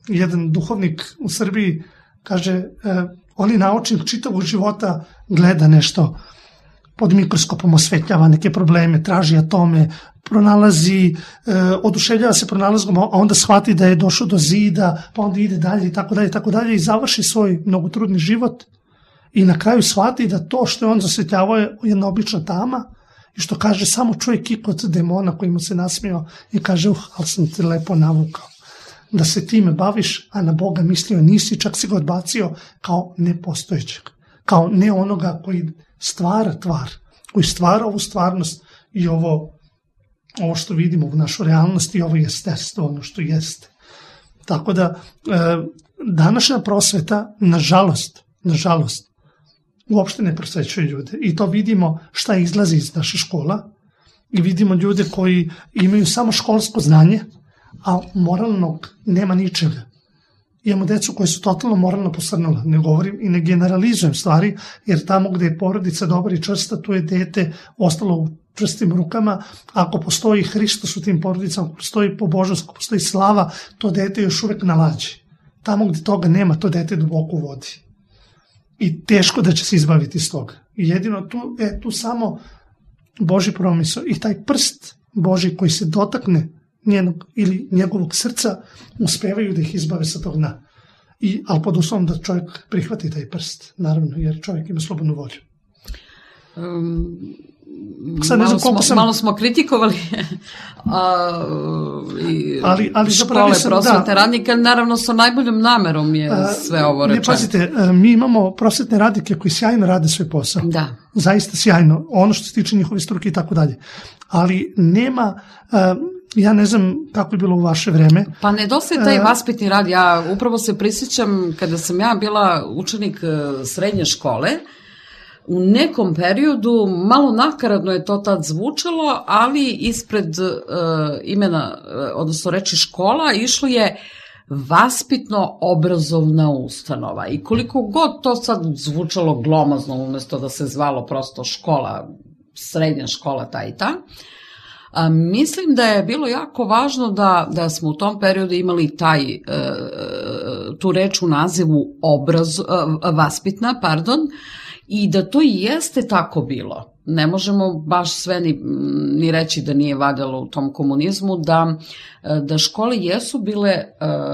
[SPEAKER 6] jedan duhovnik u Srbiji, kaže, e, oni naučnik čitavog života gleda nešto pod mikroskopom, osvetljava neke probleme, traži atome, pronalazi, e, oduševljava se pronalazkom, a onda shvati da je došao do zida, pa onda ide dalje i tako dalje, tako dalje i završi svoj mnogotrudni život i na kraju shvati da to što je on zasvetljavao je jedna obična tama i što kaže samo čuje kik od demona koji mu se nasmijao i kaže, uh, ali sam te lepo navukao da se time baviš, a na Boga mislio nisi, čak si ga odbacio kao nepostojećeg, kao ne onoga koji stvara tvar, koji stvara ovu stvarnost i ovo, ovo što vidimo u našu realnost i ovo jesterstvo, ono što jeste. Tako da, e, današnja prosveta, nažalost, nažalost, uopšte ne prosvećuje ljude. I to vidimo šta izlazi iz naše škola i vidimo ljude koji imaju samo školsko znanje, a moralnog nema ničega. Imamo decu koje su totalno moralno posrnula. Ne govorim i ne generalizujem stvari, jer tamo gde je porodica dobra i čvrsta, tu je dete ostalo u čvrstim rukama. Ako postoji Hristos u tim porodicama, ako postoji pobožnost, ako postoji slava, to dete još uvek na lađi. Tamo gde toga nema, to dete duboko u vodi. I teško da će se izbaviti iz toga. I jedino tu je tu samo Božji promisao i taj prst Božji koji se dotakne njenog ili njegovog srca, uspevaju da ih izbave sa tog dna. I, ali pod uslovom da čovjek prihvati taj prst, naravno, jer čovjek ima slobodnu volju.
[SPEAKER 5] Um,
[SPEAKER 6] Sad ne znam
[SPEAKER 5] malo, smo,
[SPEAKER 6] sam...
[SPEAKER 5] malo smo kritikovali a, i
[SPEAKER 6] ali, ali
[SPEAKER 5] škole
[SPEAKER 6] sam,
[SPEAKER 5] prosvetne
[SPEAKER 6] da,
[SPEAKER 5] radnike, naravno sa najboljom namerom je a, sve ovo rečeno.
[SPEAKER 6] Ne, pazite, mi imamo prosvetne radnike koji sjajno rade svoj posao.
[SPEAKER 5] Da.
[SPEAKER 6] Zaista sjajno, ono što se tiče njihove struke i tako dalje. Ali nema... A, ja ne znam kako je bilo u vaše vreme.
[SPEAKER 5] Pa nedostaje taj vaspitni rad. Ja upravo se prisjećam kada sam ja bila učenik srednje škole, u nekom periodu, malo nakaradno je to tad zvučalo, ali ispred uh, imena, odnosno reči škola, išlo je vaspitno-obrazovna ustanova. I koliko god to sad zvučalo glomazno, umjesto da se zvalo prosto škola, srednja škola ta i ta, A, mislim da je bilo jako važno da, da smo u tom periodu imali taj, e, tu reč u nazivu obraz, e, vaspitna, pardon, i da to i jeste tako bilo. Ne možemo baš sve ni, ni reći da nije valjalo u tom komunizmu, da, da škole jesu bile e,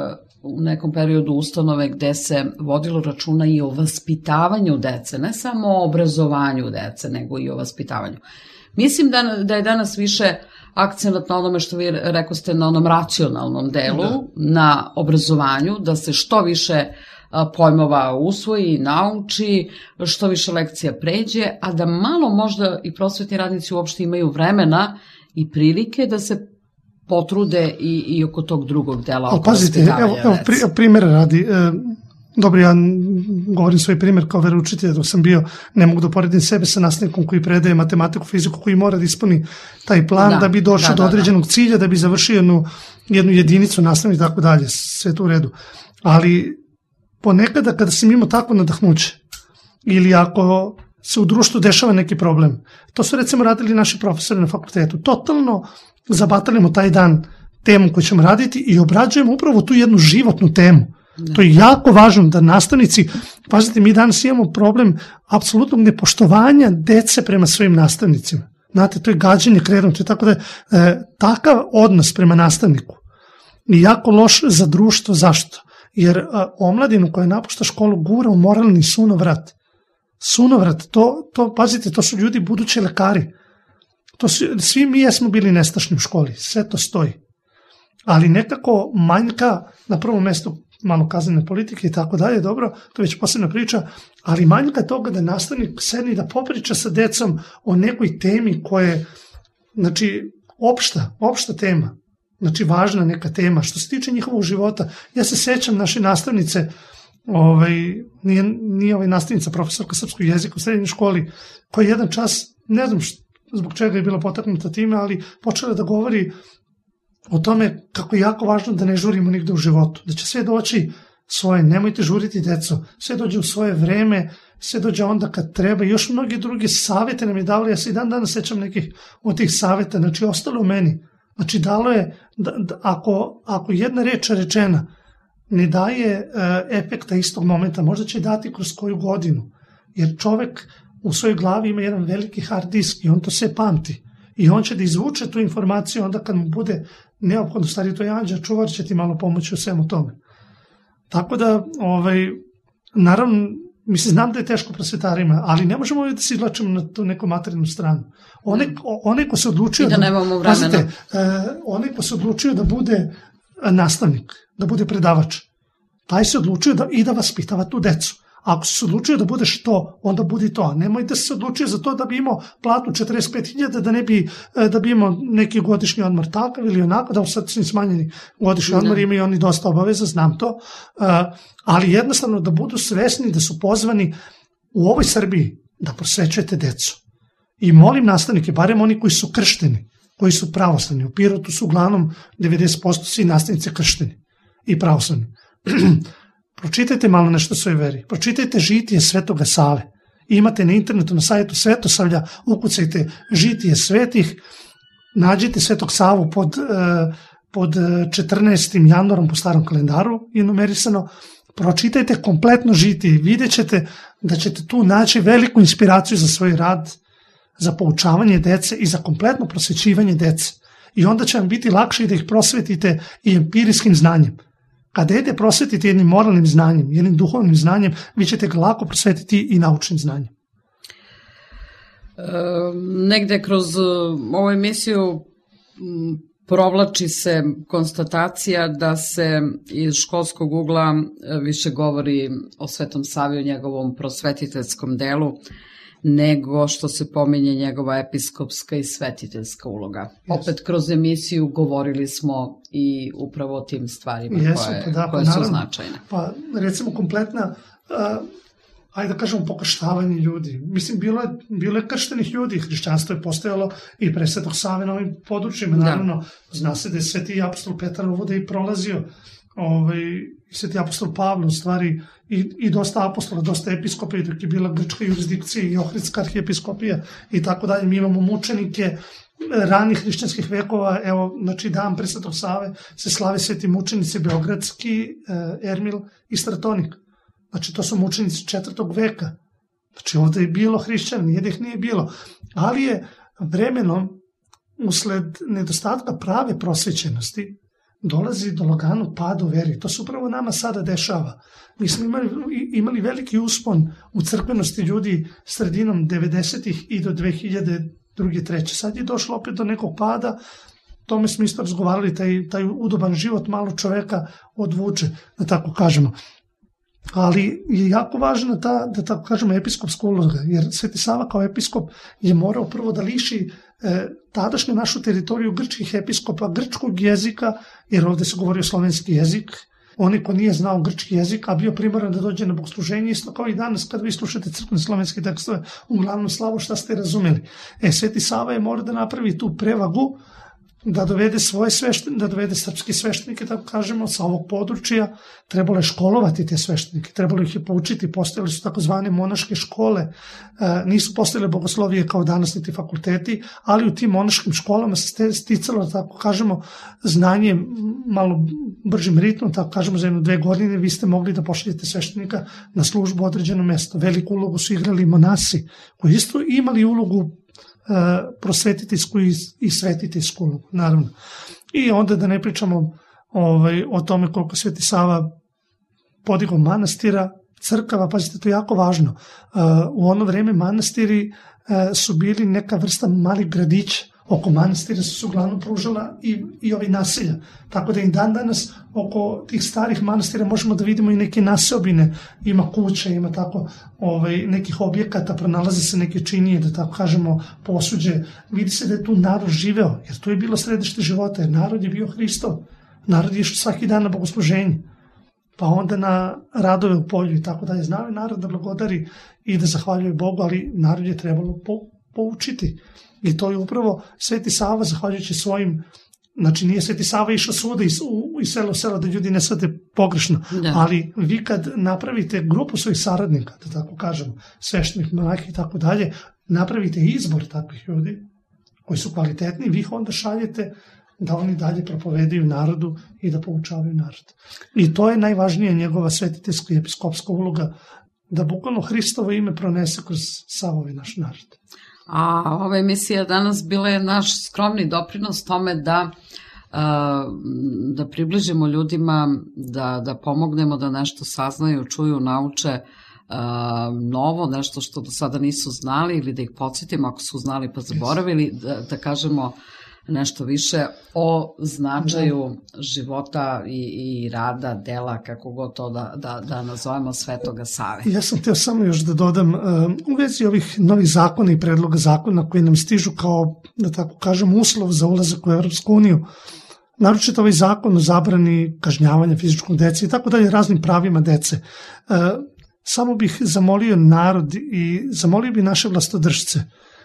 [SPEAKER 5] u nekom periodu ustanove gde se vodilo računa i o vaspitavanju dece, ne samo o obrazovanju dece, nego i o vaspitavanju. Mislim da, da je danas više akcenat na onome što vi rekoste, na onom racionalnom delu, da. Na obrazovanju, da se što više pojmova usvoji, nauči, što više lekcija pređe, a da malo možda i prosvetni radnici uopšte imaju vremena i prilike da se potrude i, i oko tog drugog dela.
[SPEAKER 6] Ali pazite, evo, evo primjer radi, e, dobro, ja govorim svoj primjer kao veroučitelj, dok sam bio, ne mogu da poredim sebe sa nastavnikom koji predaje matematiku, fiziku, koji mora da ispuni taj plan da, da bi došao da, do određenog da, da. cilja, da bi završio jednu, jednu jedinicu nastavnu i tako dalje, sve to u redu. Ali ponekada kada sam imao takvo nadahnuće, ili ako se u društvu dešava neki problem, to su recimo radili naši profesori na fakultetu, totalno zabatalimo taj dan temu koju ćemo raditi i obrađujemo upravo tu jednu životnu temu. Da. To je jako važno da nastavnici, pazite, mi danas imamo problem apsolutnog nepoštovanja dece prema svojim nastavnicima. Znate, to je gađenje krenuto, tako da je e, takav odnos prema nastavniku je jako loš za društvo. Zašto? Jer a, omladinu koja napušta školu gura u moralni sunovrat. Sunovrat, to, to, pazite, to su ljudi budući lekari. To su, svi mi jesmo bili nestašni u školi, sve to stoji. Ali nekako manjka na prvom mjestu malo kaznene politike i tako dalje, dobro, to je već posebna priča, ali manjka toga da nastavnik sedne i da popriča sa decom o nekoj temi koja je, znači, opšta, opšta tema, znači važna neka tema, što se tiče njihovog života. Ja se sećam naše nastavnice, ovaj, nije, nije ovaj nastavnica, profesorka srpskog jezika u srednjoj školi, koja jedan čas, ne znam što, zbog čega je bila potaknuta time, ali počela da govori o tome kako je jako važno da ne žurimo nigde u životu, da će sve doći svoje, nemojte žuriti deco, sve dođe u svoje vreme, sve dođe onda kad treba. I još mnogi drugi savjete nam je dalo, ja se i dan danas sećam nekih od tih savjeta, znači ostalo u meni. Znači dalo je, da, da, ako, ako jedna reč je rečena, ne daje uh, efekta istog momenta, možda će dati kroz koju godinu, jer čovek u svojoj glavi ima jedan veliki hard disk i on to sve pamti. I on će da izvuče tu informaciju onda kad mu bude neophodno, stari to je anđeo, čuvar će ti malo pomoći u svemu tome. Tako da, ovaj, naravno, mislim, znam da je teško prosvetarima, ali ne možemo da se izlačimo na tu neku materijalnu stranu. One, one ko se odlučio
[SPEAKER 5] I da nemamo vremena.
[SPEAKER 6] Pazite, one ko se odlučio da bude nastavnik, da bude predavač, taj se odlučio da, i da vaspitava tu decu. Ako se odlučio da budeš to, onda budi to. A nemoj da se odlučio za to da bi imao platu četrdeset pet hiljada, da ne bi, da bi imao neki godišnji odmor takav ili onako, da sad su smanjeni godišnji odmor, imaju oni dosta obaveza, znam to. Ali jednostavno da budu svesni da su pozvani u ovoj Srbiji da prosvećujete decu. I molim nastavnike, barem oni koji su kršteni, koji su pravoslavni. U Pirotu su uglavnom devedeset posto svi nastavnici kršteni i pravoslavni. Pročitajte malo nešto o svojoj veri. Pročitajte žitije Svetoga Save. Imate na internetu, na sajtu Svetosavlja, ukucajte žitije svetih, nađite Svetog Savu pod, pod četrnaestim januarom po starom kalendaru i numerisano. Pročitajte kompletno žitije i vidjet ćete da ćete tu naći veliku inspiraciju za svoj rad, za poučavanje dece i za kompletno prosvećivanje dece. I onda će vam biti lakše da ih prosvetite i empirijskim znanjem. Kada dete prosvetite jednim moralnim znanjem, jednim duhovnim znanjem, vi ćete ga lako prosvetiti i naučnim znanjem.
[SPEAKER 5] E, negde kroz ovu emisiju provlači se konstatacija da se iz školskog ugla više govori o Svetom Savi, o njegovom prosvetiteljskom delu, nego što se pominje njegova episkopska i svetiteljska uloga. Yes. Opet kroz emisiju govorili smo i upravo o tim stvarima yes, koje, pa da, koje pa, su naravno, značajne.
[SPEAKER 6] Pa recimo kompletna, uh, ajde da kažemo, pokrštavanje ljudi. Mislim, bilo je, bilo je krštenih ljudi, hrišćanstvo je postojalo i pre Svetog Save na ovim područjima. Naravno, da. Zna se da je Sveti apostol Petar ovde i prolazio, ovaj, Sveti apostol Pavle, u stvari, i, i dosta apostola, dosta episkopa, i dok je bila grčka jurisdikcija i ohridska arhijepiskopija i tako dalje. Mi imamo mučenike ranih hrišćanskih vekova, evo, znači dan pre Svetog Save se slave sveti mučenici beogradski, Ermil i Stratonik. Znači, to su mučenici četvrtog veka. Znači, ovde je bilo hrišćana, nije da ih nije bilo. Ali je vremenom, usled nedostatka prave prosvećenosti, dolazi do laganog pada u veri. To se upravo nama sada dešava. Mi smo imali, imali veliki uspon u crkvenosti ljudi sredinom devedesetih i do dve hiljade druge. treće. Sad je došlo opet do nekog pada, tome smo isto razgovarali, taj, taj udoban život malo čoveka odvuče, da tako kažemo. Ali je jako važna ta, da tako kažemo, episkopska uloga, jer Sveti Sava kao episkop je morao prvo da liši e, tadašnju našu teritoriju grčkih episkopa, grčkog jezika, jer ovde se govori o slovenski jezik. Oni ko nije znao grčki jezik, a bio primoran da dođe na bogosluženje, isto kao i danas kad vi slušate crkvene slovenske tekstove, uglavnom slavo šta ste razumeli. E, Sveti Sava je mora da napravi tu prevagu, da dovede svoje sveštenike, da dovede srpski sveštenike, tako kažemo, sa ovog područja. Trebalo je školovati te sveštenike, trebalo ih je poučiti, postojale su takozvane monaške škole, nisu postojale bogoslovije kao danas niti fakulteti, ali u tim monaškim školama se sticalo, tako kažemo, znanje malo bržim ritmom, tako kažemo, za jedno dve godine vi ste mogli da pošaljete sveštenika na službu u određeno mesto. Veliku ulogu su igrali monasi, koji isto imali ulogu prosvetiteljsku i svetiteljsku ulogu, naravno. I onda da ne pričamo ovaj, o tome koliko Sveti Sava podigao manastira, crkava, pazite, to je jako važno. U ono vreme manastiri su bili neka vrsta malih gradića. Oko manastira su se uglavnom pružala i, i ovi naselja. Tako da i dan danas oko tih starih manastira možemo da vidimo i neke naseobine. Ima kuća, ima tako ovaj, nekih objekata, pronalaze se neke činije, da tako kažemo, posuđe. Vidi se da je tu narod živeo, jer to je bilo središte života, jer narod je bio Hristov. Narod je išao svaki dan na bogosluženje, pa onda na radove u polju i tako dalje. Znao je narod da blagodari i da zahvaljuje Bogu, ali narod je trebalo po, poučiti. I to je upravo Sveti Sava, zahvaljujući svojim, znači nije Sveti Sava išao svuda iz, u, iz sela u selo da ljudi ne shvate pogrešno, da. Ali vi kad napravite grupu svojih saradnika, da tako kažemo, sveštenih monaha i tako dalje, napravite izbor takvih ljudi koji su kvalitetni, vi ih onda šaljete da oni dalje propovedaju narodu i da poučavaju narod. I to je najvažnija njegova svetiteljska i episkopska uloga, da bukvalno Hristovo ime pronese kroz sav ovaj naš narod.
[SPEAKER 5] A ova emisija danas bila je naš skromni doprinos tome da da približimo ljudima, da, da pomognemo da nešto saznaju, čuju, nauče novo, nešto što do sada nisu znali, ili da ih podsjetimo ako su znali pa zaboravili, da, da kažemo nešto više o značaju života i, i rada, dela, kako god to da, da, da nazovemo, Svetoga Save.
[SPEAKER 6] Ja sam htio samo još da dodam u vezi ovih novih zakona i predloga zakona koji nam stižu kao, da tako kažem, uslov za ulazak u Evropsku uniju. Naročito ovaj zakon o zabrani kažnjavanja fizičkog dece i tako dalje, raznim pravima dece. Samo bih zamolio narod i zamolio bi naše vlastodržce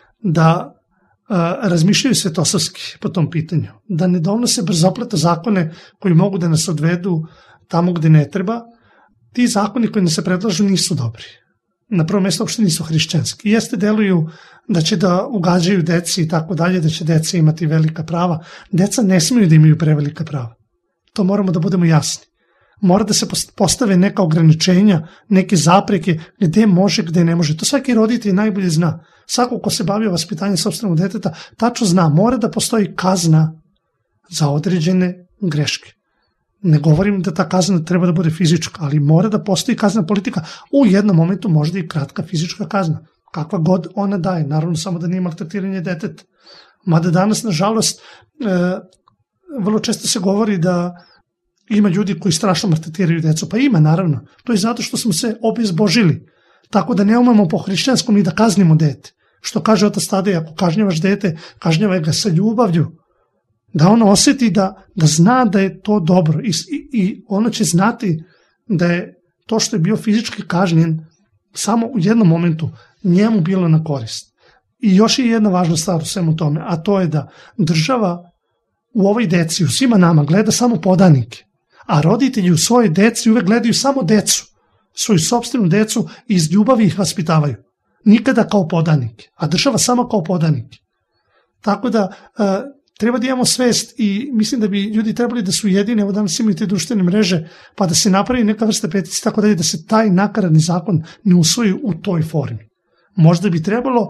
[SPEAKER 6] da razmišljaju svetosavski po tom pitanju, da ne donose brzoplete zakone koji mogu da nas odvedu tamo gde ne treba. Ti zakoni koji nas se predlažu nisu dobri. Na prvom mjestu uopšte nisu hrišćanski. Jeste deluju da će da ugađaju deci i tako dalje, da će deca imati velika prava. Deca ne smiju da imaju prevelika prava. To moramo da budemo jasni. Mora da se postave neka ograničenja, neke zapreke, gde može, gde ne može. To svaki roditelj najbolje zna. Svako ko se bavio vaspitanjem sopstvenog deteta, tačno zna, mora da postoji kazna za određene greške. Ne govorim da ta kazna treba da bude fizička, ali mora da postoji kazna politika. U jednom momentu možda i kratka fizička kazna. Kakva god ona daje, naravno samo da nije maltretiranje deteta. Mada danas, nažalost, e, vrlo često se govori da ima ljudi koji strašno maltretiraju decu. Pa ima, naravno. To je zato što smo se obezbožili. Tako da ne umemo po hrišćanskom ni da kaznimo dete. Što kaže otac Tadej, ako kažnjavaš dete, kažnjavaj ga sa ljubavlju. Da ono osjeti da, da zna da je to dobro i, i, i ono će znati da je to što je bio fizički kažnjen samo u jednom momentu njemu bilo na korist. I još je jedna važna stvar u svemu tome, a to je da država u ovoj deci, u svima nama, gleda samo podanike, a roditelji u svojoj deci uvek gledaju samo decu, svoju sopstvenu decu i iz ljubavi ih vaspitavaju. Nikada kao podanike, a država samo kao podanike. Tako da treba da imamo svest i mislim da bi ljudi trebali da su jedini, evo danas imaju te društvene mreže, pa da se napravi neka vrsta peticije, tako da je da se taj nakaradni zakon ne usvoji u toj formi. Možda bi trebalo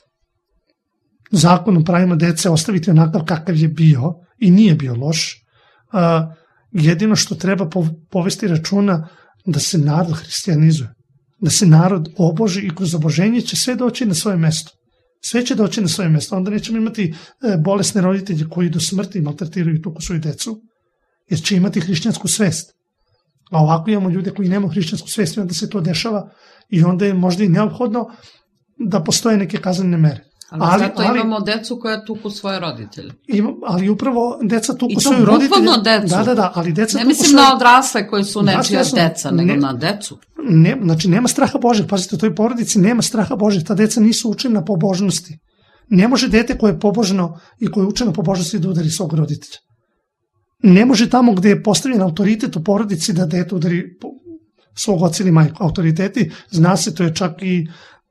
[SPEAKER 6] zakon o pravima dece ostaviti onakav kakav je bio i nije bio loš. Jedino što treba povesti računa da se narod hristijanizuje, da se narod oboži i kroz oboženje će sve doći na svoje mesto. Sve će doći na svoje mesto. Onda nećemo imati bolesne roditelje koji do smrti maltretiraju tuku svoju decu, jer će imati hrišćansku svest. A ovako imamo ljude koji nemaju hrišćansku svest i onda se to dešava i onda je možda i neophodno da postoje neke kaznene mere.
[SPEAKER 5] Ali, ali zato ali, imamo decu koja tuku svoje roditelje.
[SPEAKER 6] Ima, ali upravo deca tuku
[SPEAKER 5] I to
[SPEAKER 6] svoju roditelje.
[SPEAKER 5] bukvalno decu.
[SPEAKER 6] Da, da, da, ali deca
[SPEAKER 5] ne
[SPEAKER 6] tuku
[SPEAKER 5] mislim
[SPEAKER 6] svoje...
[SPEAKER 5] na odrasle koji su nečija
[SPEAKER 6] jasno,
[SPEAKER 5] deca, nego
[SPEAKER 6] ne,
[SPEAKER 5] na decu.
[SPEAKER 6] Ne, znači nema straha Božeg, pazite, u toj porodici nema straha Božeg, ta deca nisu učena na pobožnosti. Ne može dete koje je pobožno i koje je učeno pobožnosti da udari svog roditelja. Ne može tamo gde je postavljen autoritet u porodici da dete udari svog oca ili majku. Autoriteti, zna se, to je čak i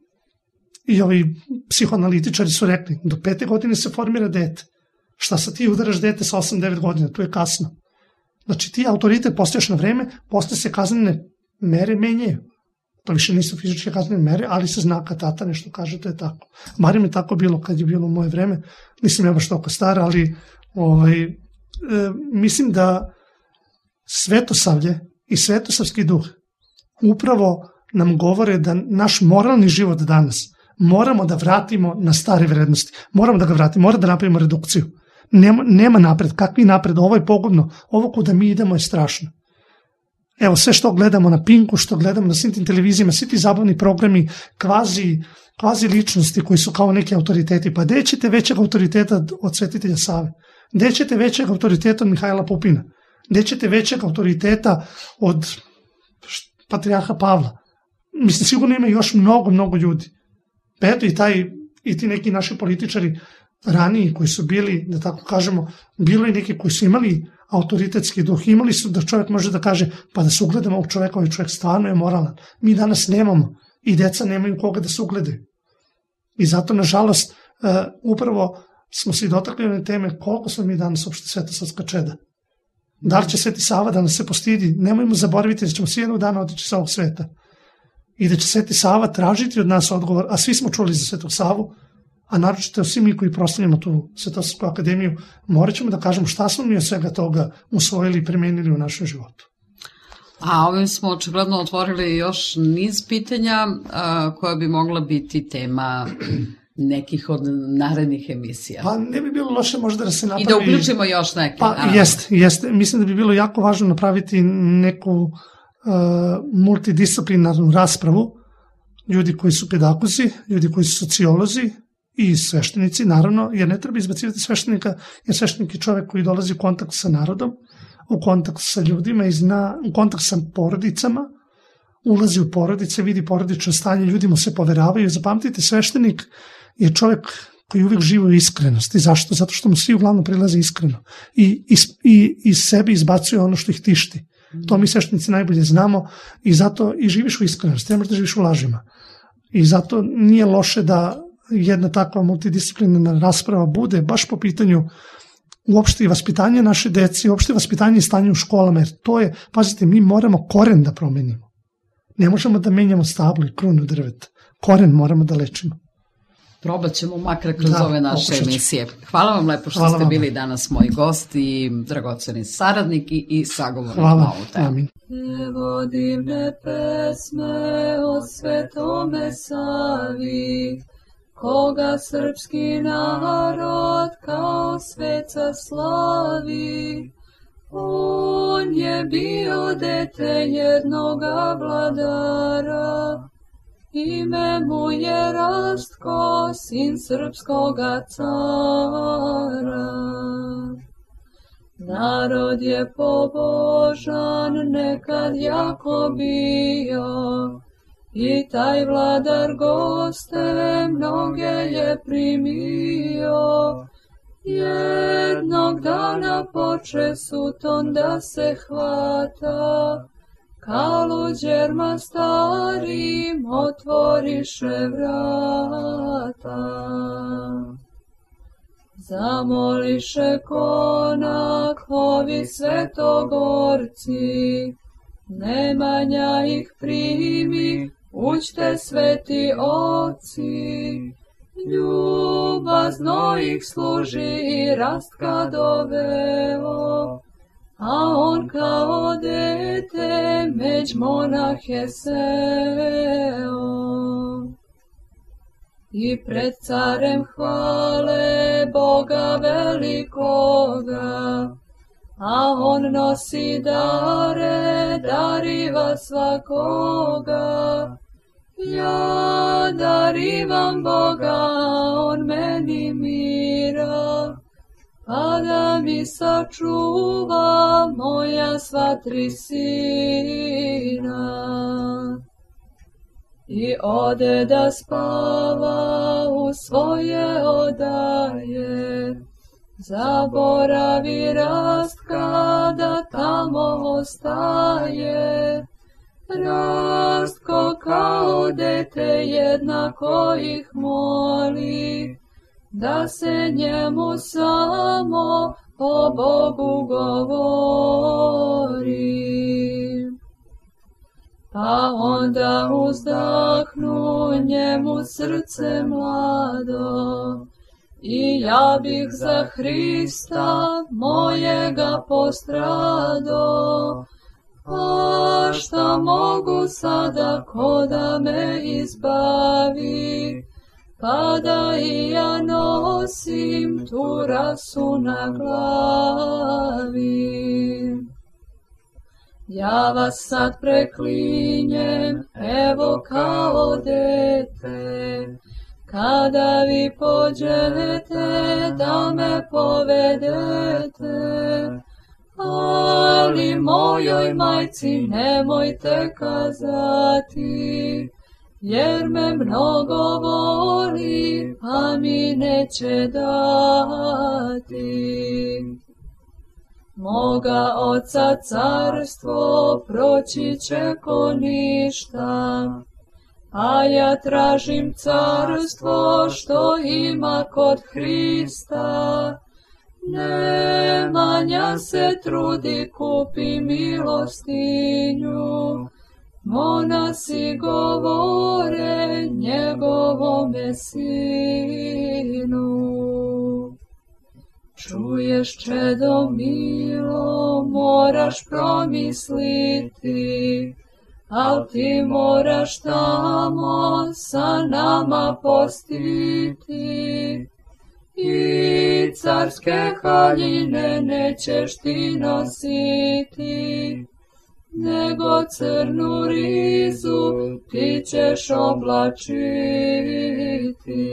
[SPEAKER 6] i ovi psihoanalitičari su rekli, do pete godine se formira dete. Šta sa ti udaraš dete sa osam devet godina, to je kasno. Znači ti autoritet postajaš na vreme, posle se kaznene mere menjaju. To više nisu fizičke kaznene mere, ali se zna kad tata nešto kaže, to je tako. Marim je tako bilo kad je bilo u moje vreme, nisam ja baš toliko star, ali ovaj, e, mislim da svetosavlje i svetosavski duh upravo nam govore da naš moralni život danas moramo da vratimo na stare vrednosti. Moramo da ga vratimo, moramo da napravimo redukciju. Nema, nema napred, kakvi napred, ovo je pogubno, ovo kuda mi idemo je strašno. Evo, sve što gledamo na Pinku, što gledamo na svim tim televizijama, svi ti zabavni programi, kvazi, kvazi ličnosti koji su kao neki autoriteti, pa gde ćete većeg autoriteta od svetitelja Save? Gde ćete većeg autoriteta od Mihajla Pupina? Gde ćete većeg autoriteta od patrijarha Pavla? Mislim, sigurno ima još mnogo, mnogo ljudi. Pa eto i, taj, i ti neki naši političari raniji koji su bili, da tako kažemo, bilo i neki koji su imali autoritetski duh, imali su da čovjek može da kaže, pa da se ugledamo ovog čovjeka, ovaj čovjek stvarno je moralan. Mi danas nemamo i deca nemaju koga da se ugledaju. I zato, nažalost, upravo smo se dotakli one teme koliko smo mi danas uopšte svetosavska čeda. Da li će Sveti Sava da nas se postidi? Nemojmo zaboraviti da ćemo svi jednog dana otići sa ovog sveta. I da će Sveti Sava tražiti od nas odgovor, a svi smo čuli za Svetog Savu, a naročito svi mi koji proslavljamo tu Svetosavsku akademiju, morat ćemo da kažemo šta smo mi od svega toga usvojili i primenili u našem životu.
[SPEAKER 5] A ovim smo očigledno otvorili još niz pitanja a, koja bi mogla biti tema nekih od narednih emisija.
[SPEAKER 6] Pa ne bi bilo loše možda da se napravi...
[SPEAKER 5] I da uključimo još neke.
[SPEAKER 6] Pa jeste, jeste. Mislim da bi bilo jako važno napraviti neku uh, multidisciplinarnu raspravu. Ljudi koji su pedagozi, ljudi koji su sociolozi i sveštenici, naravno, jer ne treba izbacivati sveštenika, jer sveštenik je čovek koji dolazi u kontakt sa narodom, u kontakt sa ljudima i zna, u kontakt sa porodicama, ulazi u porodice, vidi porodično stanje, ljudi mu se poveravaju. Zapamtite, sveštenik je čovek koji uvijek živi u iskrenosti. Zašto? Zato što mu svi uglavnom prilaze iskreno. I, i, i iz sebe izbacuje ono što ih tišti. To mi sveštenici najbolje znamo i zato i živiš u iskrenosti, ne možeš da živiš u lažima. I zato nije loše da jedna takva multidisciplinarna rasprava bude baš po pitanju uopšte i vaspitanje naše deci, uopšte vaspitanje i stanje u školama, jer to je, pazite, mi moramo koren da promenimo. Ne možemo da menjamo stablo i krunu drveta. Koren moramo da lečimo.
[SPEAKER 5] Probat ćemo makar kroz
[SPEAKER 6] da,
[SPEAKER 5] ove naše
[SPEAKER 6] okušat.
[SPEAKER 5] emisije. Hvala vam lepo što
[SPEAKER 6] Hvala
[SPEAKER 5] ste
[SPEAKER 6] vam.
[SPEAKER 5] bili danas moj gost i dragoceni saradnik i, i sagovornik
[SPEAKER 6] Hvala.
[SPEAKER 5] na ovu temu.
[SPEAKER 6] Amin.
[SPEAKER 7] Evo divne pesme o Svetome Savi, koga srpski narod kao sveca slavi. On je bio dete jednoga vladara, ime mu je Rastko, sin srpskoga cara. Narod je pobožan, nekad jako bio, i taj vladar goste mnoge je primio. Jednog dana poče suton da se hvata, ka luđerma starim otvoriše vrata. Zamoliše konak ovi svetogorci, Nemanja ih primi, uđte sveti oci. Ljubazno ih služi i Rastka doveo, a on kao dete međ monahe seo. I pred carem hvale Boga velikoga, a on nosi dare, dariva svakoga. Ja darivam Boga, on meni mira, pa da mi sačuva moja sva tri sina. I ode da spava u svoje odaje, zaboravi Rastka da tamo ostaje. Rastko kao dete jednako ih moli, da se njemu samo o Bogu govori. Pa onda uzdahnu njemu srce mlado, i ja bih za Hrista mojega postrado. A šta mogu sada ko da me izbavi, pa da i ja nosim tu rasu na glavi. Ja vas sad preklinjem, evo kao dete, kada vi pođete da me povedete. Ali mojoj majci nemojte kazati, jer me mnogo voli, pa mi neće dati. Moga oca carstvo proći će ko ništa, a ja tražim carstvo što ima kod Hrista. Nemanja se trudi, kupi milostinju, monasi govore njegovome sinu. Čuješ, čedo milo, moraš promisliti, al ti moraš tamo sa nama postiti. I carske haljine nećeš ti nositi, nego crnu rizu ti ćeš oblačiti.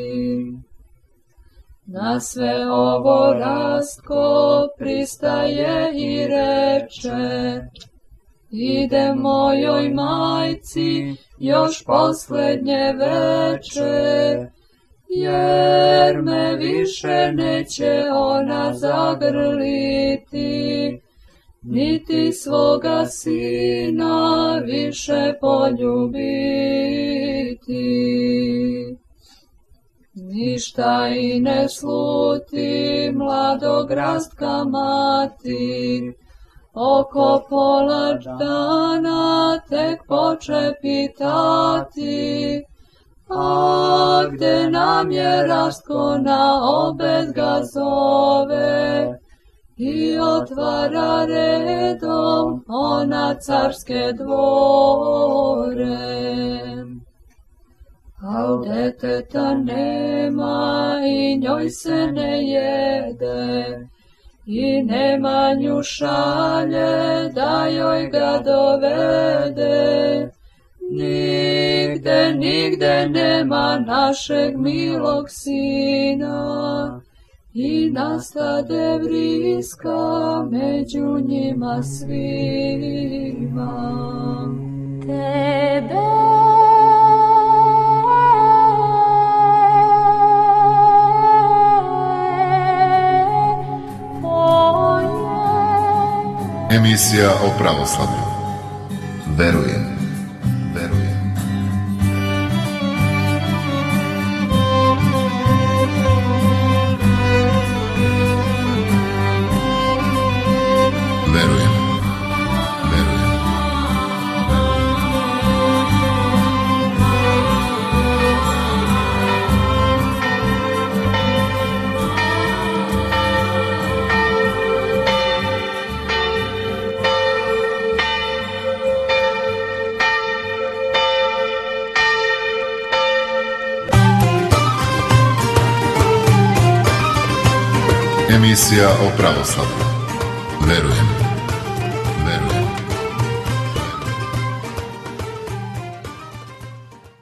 [SPEAKER 7] Na sve ovo Rastko pristaje i reče, ide mojoj majci još posljednje veče, jer me više neće ona zagrliti, niti svoga sina više poljubiti. Ništa i ne sluti mladog Rastka mati, oko pola dana tek poče pitati, a gde nam je Rastko, na obed ga zove, i otvara redom ona carske dvore. Al deteta nema i njoj se ne jede, i Nemanju šalje da joj ga dovede. Nigde, nigde nema našeg milog sina, i nastade vriska među njima svima. Tebe
[SPEAKER 1] Emisija o pravoslavlju. Verujem. Verujem. Verujem. Verujem. Emisija o pravoslavlju. Verujem.